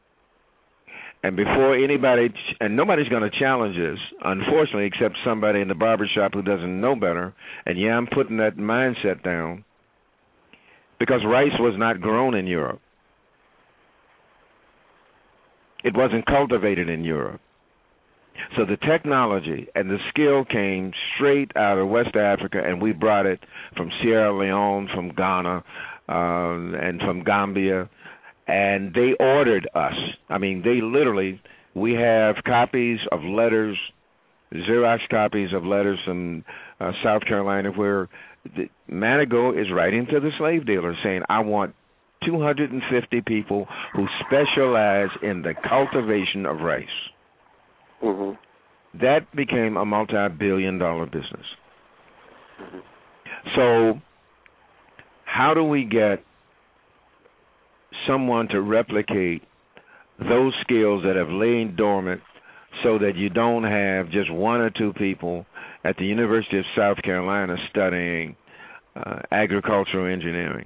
And before anybody, and nobody's going to challenge this, unfortunately, except somebody in the barbershop who doesn't know better. And yeah, I'm putting that mindset down because rice was not grown in Europe. It wasn't cultivated in Europe. So the technology and the skill came straight out of West Africa, and we brought it from Sierra Leone, from Ghana, uh, and from Gambia, and they ordered us. I mean, they literally, we have copies of letters, Xerox copies of letters from uh, South Carolina, where the, Manigault is writing to the slave dealer saying, I want two hundred fifty people who specialize in the cultivation of rice. Mm-hmm. That became a multi-billion dollar business. Mm-hmm. So how do we get someone to replicate those skills that have lain dormant so that you don't have just one or two people at the University of South Carolina studying uh, agricultural engineering,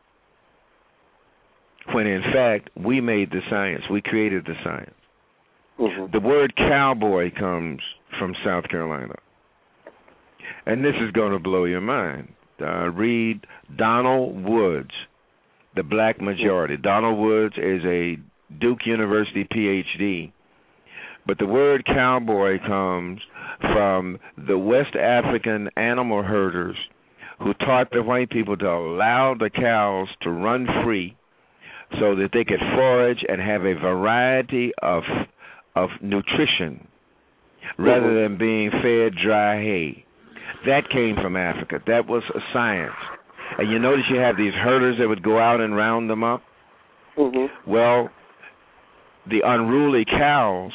when in fact we made the science, we created the science. Mm-hmm. The word cowboy comes from South Carolina. And this is going to blow your mind. Uh, read Donald Woods, The Black Majority. Mm-hmm. Donald Woods is a Duke University P H D. But the word cowboy comes from the West African animal herders who taught the white people to allow the cows to run free so that they could forage and have a variety of of nutrition rather than being fed dry hay. That came from Africa. That was a science. And you notice you have these herders that would go out and round them up? Mm-hmm. Well, the unruly cows,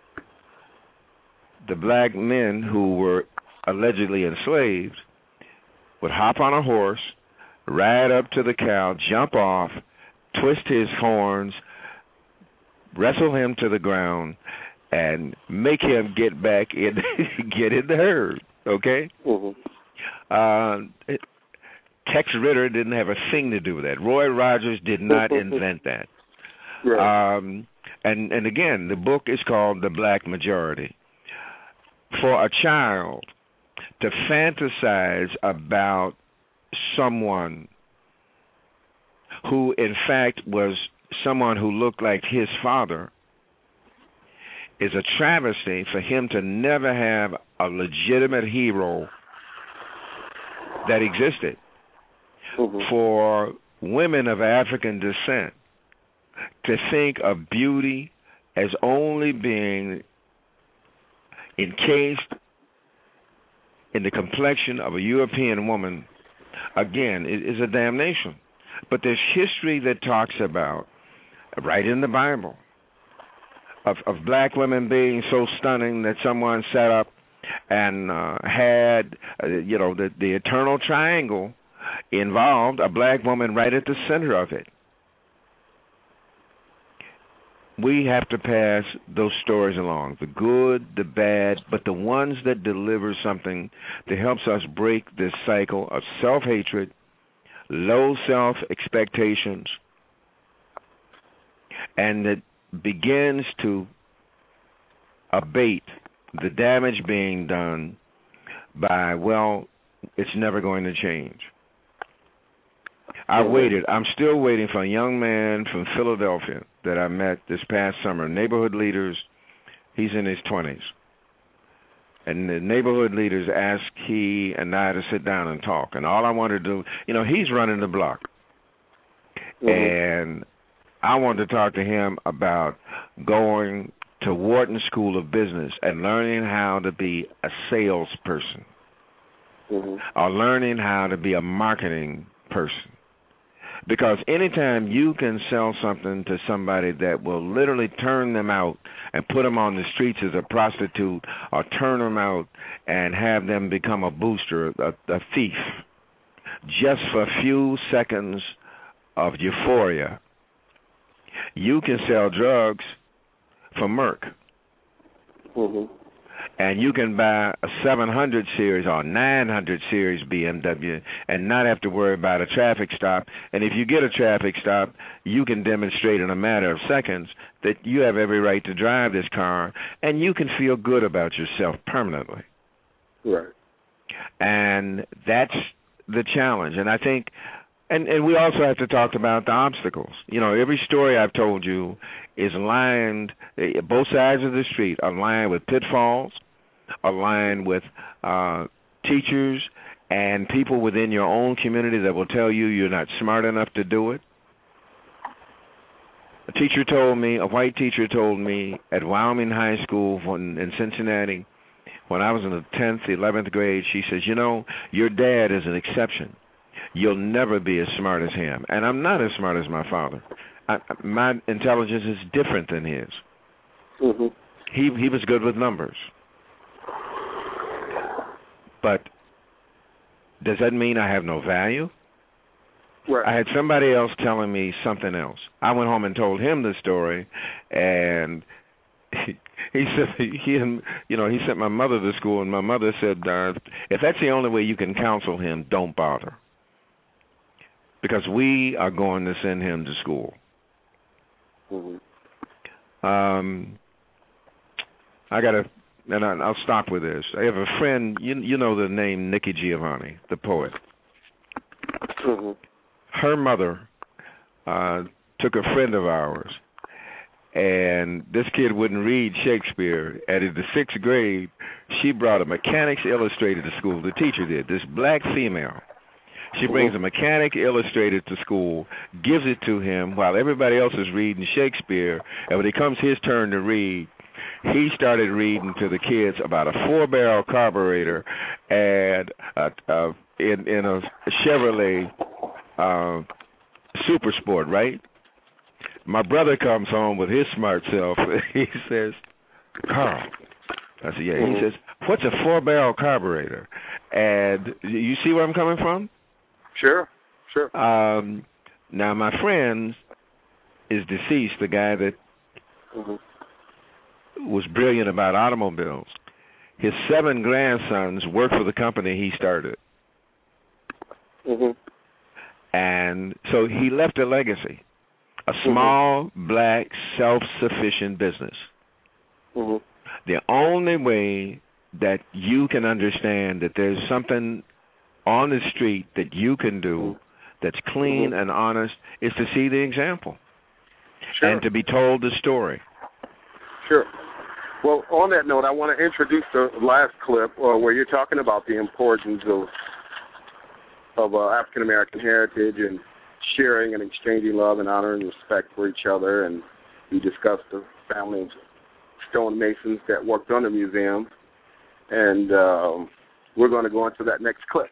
the black men who were allegedly enslaved, would hop on a horse, ride up to the cow, jump off, twist his horns, wrestle him to the ground, and make him get back in, get in the herd. Okay. Mm-hmm. Uh, it, Tex Ritter didn't have a thing to do with that. Roy Rogers did not invent that. Right. Um, and and again, the book is called The Black Majority. For a child to fantasize about someone who, in fact, was someone who looked like his father is a travesty for him to never have a legitimate hero that existed. Mm-hmm. For women of African descent to think of beauty as only being encased in the complexion of a European woman, again, is a damnation. But there's history that talks about, right in the Bible, of, of black women being so stunning that someone sat up and uh, had, uh, you know, the, the eternal triangle involved a black woman right at the center of it. We have to pass those stories along, the good, the bad, but the ones that deliver something that helps us break this cycle of self-hatred, low self-expectations, and that begins to abate the damage being done by, well, it's never going to change. I waited. I'm still waiting for a young man from Philadelphia that I met this past summer, neighborhood leaders. He's in his twenties. And the neighborhood leaders asked he and I to sit down and talk. And all I wanted to do, you know, he's running the block. Mm-hmm. And I wanted to talk to him about going to Wharton School of Business and learning how to be a salesperson, mm-hmm. or learning how to be a marketing person. Because anytime you can sell something to somebody that will literally turn them out and put them on the streets as a prostitute, or turn them out and have them become a booster, a, a thief, just for a few seconds of euphoria, you can sell drugs for Merck. Mm-hmm. And you can buy a seven hundred series or nine hundred series B M W and not have to worry about a traffic stop. And if you get a traffic stop, you can demonstrate in a matter of seconds that you have every right to drive this car, and you can feel good about yourself permanently. Right. And that's the challenge. And I think And and we also have to talk about the obstacles. You know, every story I've told you is lined, both sides of the street are lined with pitfalls, are lined with uh, teachers and people within your own community that will tell you you're not smart enough to do it. A teacher told me, a white teacher told me at Wyoming High School when, in Cincinnati, when I was in the tenth, eleventh grade, she says, you know, your dad is an exception. You'll never be as smart as him. And I'm not as smart as my father. I, my intelligence is different than his. Mm-hmm. He he was good with numbers. But does that mean I have no value? Right. I had somebody else telling me something else. I went home and told him the story, and he, he said he and you know he sent my mother to school, and my mother said, uh, if that's the only way you can counsel him, don't bother. Because we are going to send him to school. Mm-hmm. Um, I got to, and I, I'll stop with this. I have a friend, you, you know the name Nikki Giovanni, the poet. Mm-hmm. Her mother uh, took a friend of ours, and this kid wouldn't read Shakespeare. And in the sixth grade, she brought a Mechanics Illustrated to school. The teacher did, this black female. She brings a Mechanic Illustrated to school, gives it to him while everybody else is reading Shakespeare, and when it comes his turn to read, he started reading to the kids about a four-barrel carburetor and uh, uh, in, in a Chevrolet uh, Super Sport, right? My brother comes home with his smart self. He says, Carl. I said, yeah. Mm-hmm. He says, what's a four-barrel carburetor? And you see where I'm coming from? Sure, sure. Um, now, my friend is deceased, the guy that mm-hmm. was brilliant about automobiles. His seven grandsons work for the company he started. Mm-hmm. And so he left a legacy, a small, mm-hmm. black, self-sufficient business. Mm-hmm. The only way that you can understand that there's something on the street that you can do that's clean mm-hmm. and honest is to see the example. Sure. And to be told the story. Sure. Well, on that note, I want to introduce the last clip uh, where you're talking about the importance of of uh, African American heritage and sharing and exchanging love and honor and respect for each other, and we discussed the family of stonemasons that worked on the museum, and um, we're going to go into that next clip.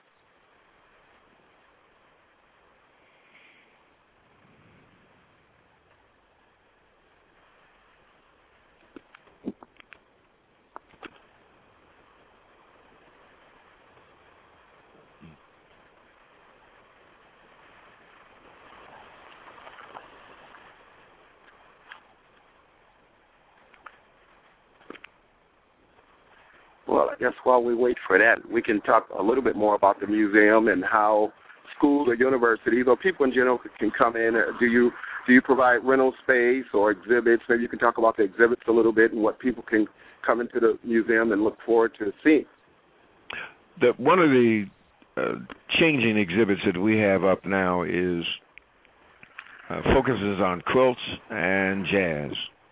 Well, I guess while we wait for that, we can talk a little bit more about the museum and how schools or universities or people in general can come in. Do you do you provide rental space or exhibits? Maybe you can talk about the exhibits a little bit and what people can come into the museum and look forward to seeing. The, one of the uh, changing exhibits that we have up now is uh, focuses on quilts and jazz.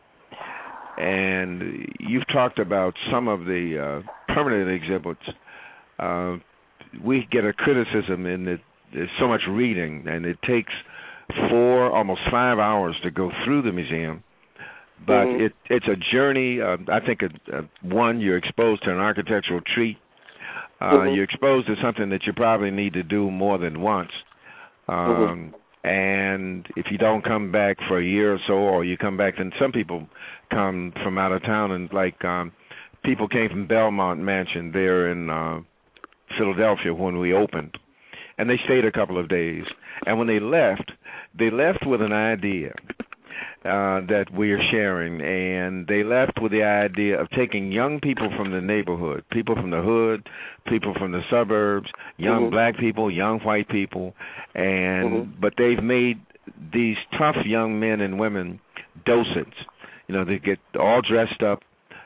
And you've talked about some of the uh, permanent exhibits. Uh, we get a criticism in that there's so much reading, and it takes four, almost five hours to go through the museum. But mm-hmm. it, it's a journey. Uh, I think, a, a, one, you're exposed to an architectural treat. Uh, mm-hmm. You're exposed to something that you probably need to do more than once. Um, mm-hmm. And if you don't come back for a year or so, or you come back, then some people come from out of town, and like um, people came from Belmont Mansion there in uh, Philadelphia when we opened, and they stayed a couple of days. And when they left, they left with an idea uh, that we are sharing, and they left with the idea of taking young people from the neighborhood, people from the hood, people from the suburbs, young mm-hmm. black people, young white people, and mm-hmm. but they've made these tough young men and women docents. You know, they get all dressed up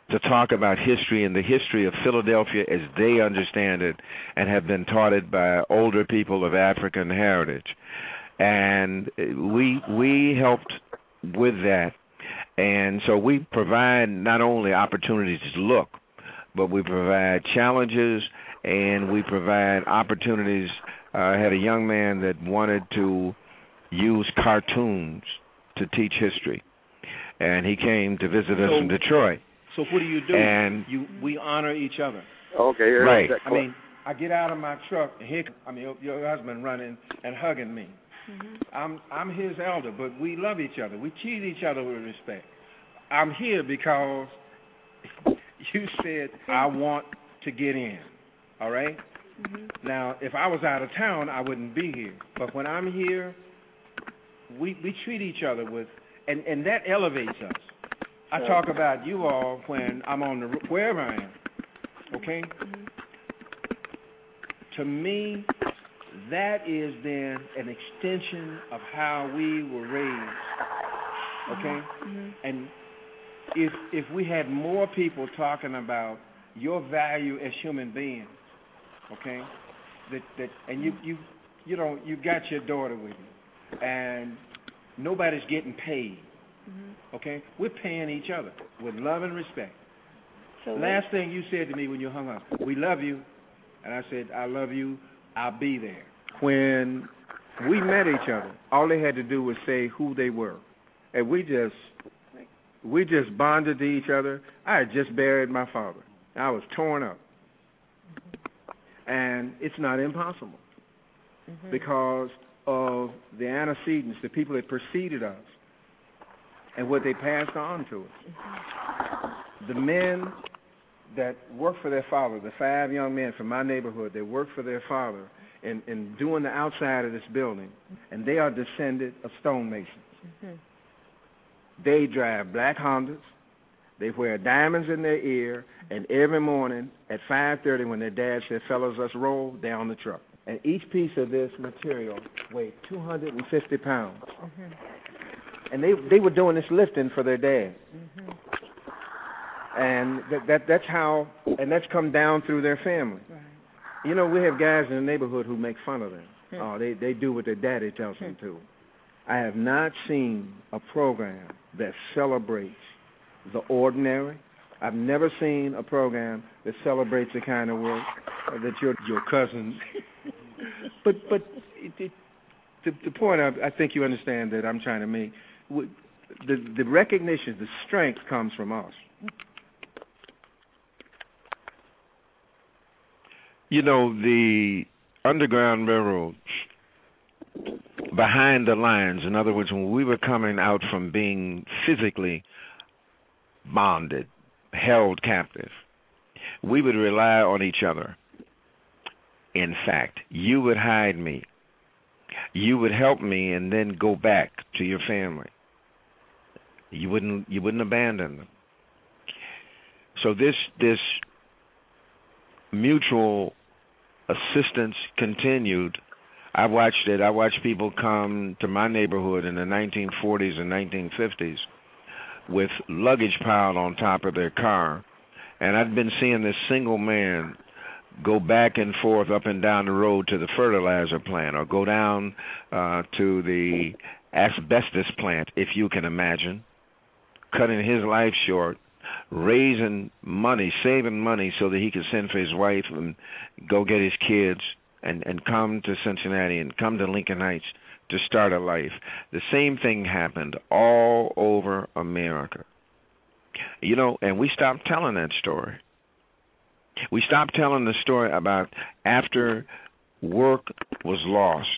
to talk about history and the history of Philadelphia as they understand it and have been taught it by older people of African heritage. And we we helped with that. And so we provide not only opportunities to look, but we provide challenges and we provide opportunities. Uh, I had a young man that wanted to use cartoons to teach history, and he came to visit us so, from Detroit. So what do you do? And you we honor each other. Okay, right. I mean, I get out of my truck and here, I mean, your, your husband running and hugging me. Mm-hmm. I'm I'm his elder, but we love each other. We treat each other with respect. I'm here because you said I want to get in. All right? Mm-hmm. Now, if I was out of town, I wouldn't be here. But when I'm here, we we treat each other with, and, and that elevates us. I talk about you all when I'm on the wherever I am. Okay? Mm-hmm. To me, that is then an extension of how we were raised. Okay? Mm-hmm. And if if we had more people talking about your value as human beings, okay, that that and you you you know you got your daughter with you, and nobody's getting paid. Mm-hmm. Okay, we're paying each other with love and respect. So last thing you said to me when you hung up, we love you, and I said I love you. I'll be there. When we met each other, all they had to do was say who they were, and we just we just bonded to each other. I had just buried my father. I was torn up, and it's not impossible mm-hmm. because of the antecedents, the people that preceded us, and what they passed on to us. Mm-hmm. The men that worked for their father, the five young men from my neighborhood that worked for their father in, in doing the outside of this building, and they are descended of stonemasons. Mm-hmm. They drive black Hondas. They wear diamonds in their ear, and every morning at five thirty when their dad said, fellas, let's roll, they're on the truck. And each piece of this material weighed two hundred fifty pounds. Mm-hmm. And they they were doing this lifting for their dad. Mm-hmm. And that, that that's how, and that's come down through their family. Right. You know, we have guys in the neighborhood who make fun of them. Hmm. Oh, they, they do what their daddy tells hmm. them to. I have not seen a program that celebrates the ordinary. I've never seen a program that celebrates the kind of work that your your cousins. but but it, it, the, the point I, I think you understand that I'm trying to make, the the recognition, the strength comes from us. You know, the Underground Railroad, behind the lines, in other words, when we were coming out from being physically bonded, held captive, we would rely on each other. In fact, you would hide me. You would help me and then go back to your family. You wouldn't you wouldn't abandon them. So this this mutual assistance continued. I watched it. I watched people come to my neighborhood in the nineteen forties and nineteen fifties with luggage piled on top of their car. And I'd been seeing this single man go back and forth up and down the road to the fertilizer plant or go down uh, to the asbestos plant, if you can imagine, cutting his life short, raising money, saving money so that he could send for his wife and go get his kids and, and come to Cincinnati and come to Lincoln Heights to start a life. The same thing happened all over America. You know, and we stopped telling that story. We stopped telling the story about after work was lost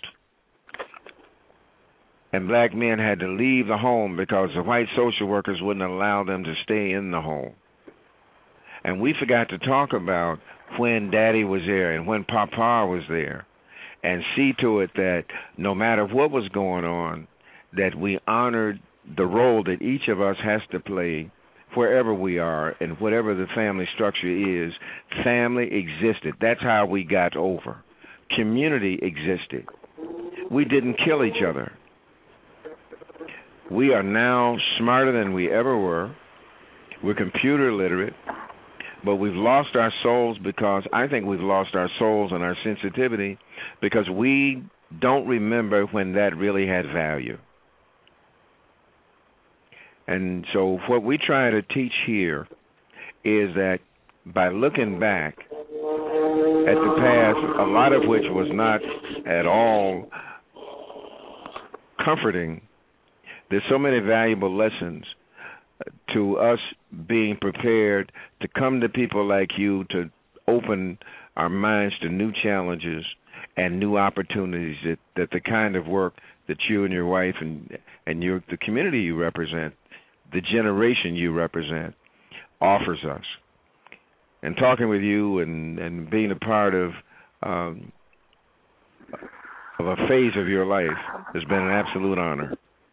and black men had to leave the home because the white social workers wouldn't allow them to stay in the home. And we forgot to talk about when Daddy was there and when Papa was there, and see to it that no matter what was going on, that we honored the role that each of us has to play wherever we are and whatever the family structure is. Family existed. That's how we got over. Community existed. We didn't kill each other. We are now smarter than we ever were. We're computer literate, but we've lost our souls because I think we've lost our souls and our sensitivity because we don't remember when that really had value. And so what we try to teach here is that by looking back at the past, a lot of which was not at all comforting, there's so many valuable lessons to us being prepared to come to people like you to open our minds to new challenges and new opportunities that, that the kind of work that you and your wife and and your the community you represent, the generation you represent, offers us. And talking with you and, and being a part of um, of a phase of your life has been an absolute honor.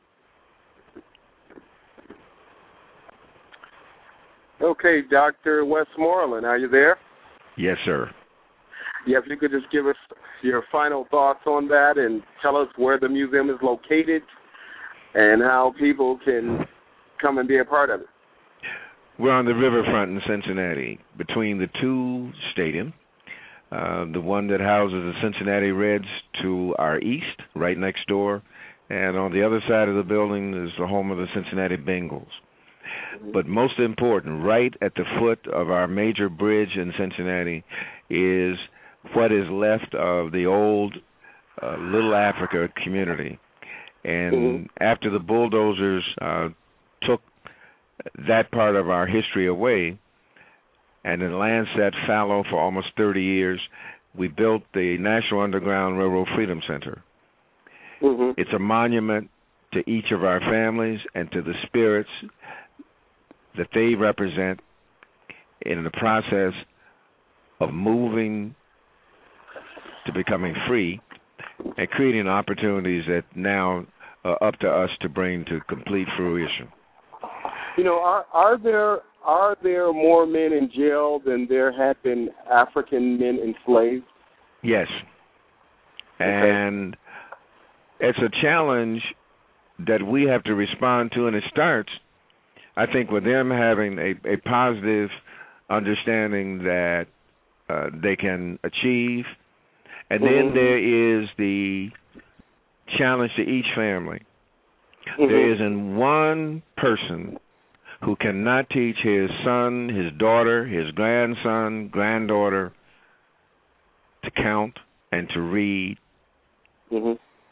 Okay, Doctor Westmoreland, are you there? Yes, sir. Yeah, if you could just give us your final thoughts on that and tell us where the museum is located and how people can come and be a part of it. We're on the riverfront in Cincinnati, between the two stadiums. Uh, the one that houses the Cincinnati Reds to our east, right next door, and on the other side of the building is the home of the Cincinnati Bengals. But most important, right at the foot of our major bridge in Cincinnati is what is left of the old uh, Little Africa community. And mm-hmm. after the bulldozers uh, took that part of our history away, and the land sat fallow for almost thirty years, we built the National Underground Railroad Freedom Center. Mm-hmm. It's a monument to each of our families and to the spirits that they represent in the process of moving to becoming free and creating opportunities that now are up to us to bring to complete fruition. You know, are, are there are there more men in jail than there had been African men enslaved? Yes. Okay. And it's a challenge that we have to respond to, and it starts, I think, with them having a, a positive understanding that uh, they can achieve. And mm-hmm. then there is the challenge to each family. Mm-hmm. There isn't one person who cannot teach his son, his daughter, his grandson, granddaughter to count and to read. Mm-hmm.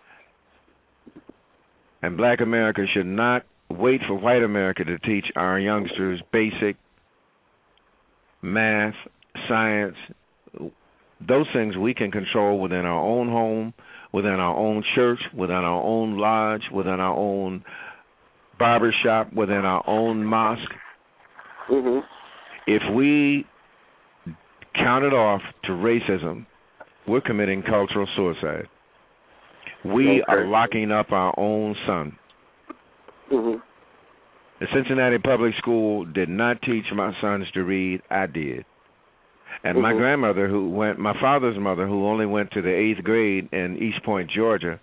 And Black America should not wait for white America to teach our youngsters basic math, science, those things we can control within our own home, within our own church, within our own lodge, within our own barbershop, within our own mosque. Mm-hmm. If we count it off to racism, we're committing cultural suicide. We okay. are locking up our own son. Mm-hmm. The Cincinnati Public School did not teach my sons to read. I did. And mm-hmm. my grandmother, who went, my father's mother, who only went to the eighth grade in East Point, Georgia,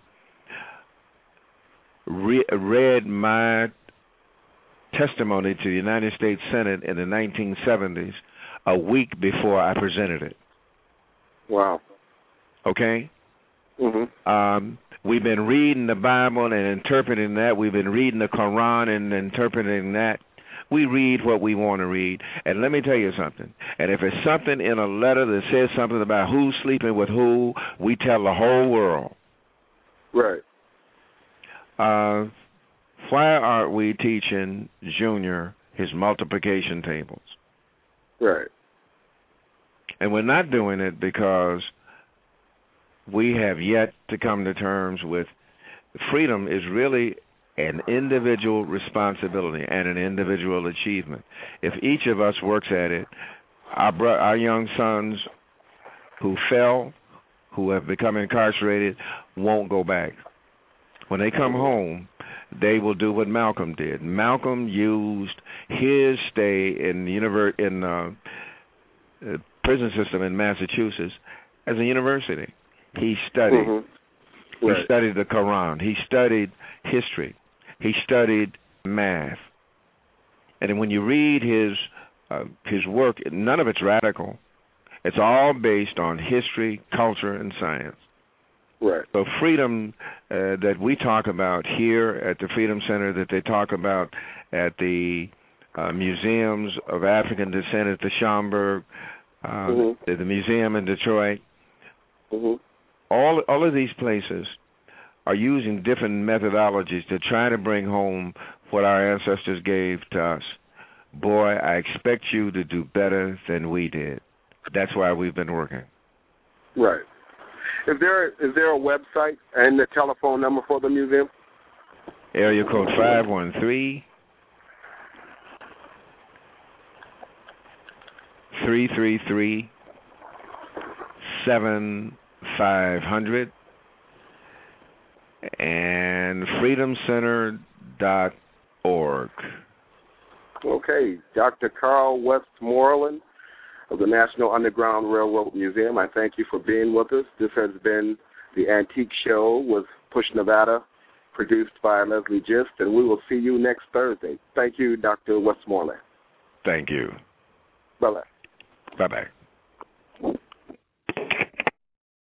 re- read my testimony to the United States Senate in the nineteen seventies a week before I presented it. Wow. Okay? Mm-hmm. Um, we've been reading the Bible and interpreting that. We've been reading the Quran and interpreting that. We read what we want to read. And let me tell you something. And if it's something in a letter that says something about who's sleeping with who, we tell the whole world. Right. Uh, why aren't we teaching Junior his multiplication tables? Right. And we're not doing it because we have yet to come to terms with freedom is really an individual responsibility and an individual achievement. If each of us works at it, our bro- our young sons who fell, who have become incarcerated, won't go back. When they come home, they will do what Malcolm did. Malcolm used his stay in the univer- in uh, uh, prison system in Massachusetts as a university. He studied. Mm-hmm. Right. He studied the Quran. He studied history. He studied math. And when you read his uh, his work, none of it's radical. It's all based on history, culture, and science. Right. So freedom uh, that we talk about here at the Freedom Center, that they talk about at the uh, museums of African descent at the Schomburg, uh, mm-hmm. the, the museum in Detroit, mm-hmm. all all of these places are using different methodologies to try to bring home what our ancestors gave to us. Boy, I expect you to do better than we did. That's why we've been working. Right. Is there is there a website and a telephone number for the museum? Area code five one three, three three three, seven five hundred and freedom center dot org. Okay. Doctor Carl Westmoreland of the National Underground Railroad Museum, I thank you for being with us. This has been the Antique Show with Push Nevada, produced by Leslie Gist, and we will see you next Thursday. Thank you, Doctor Westmoreland. Thank you. Bye-bye. Bye-bye.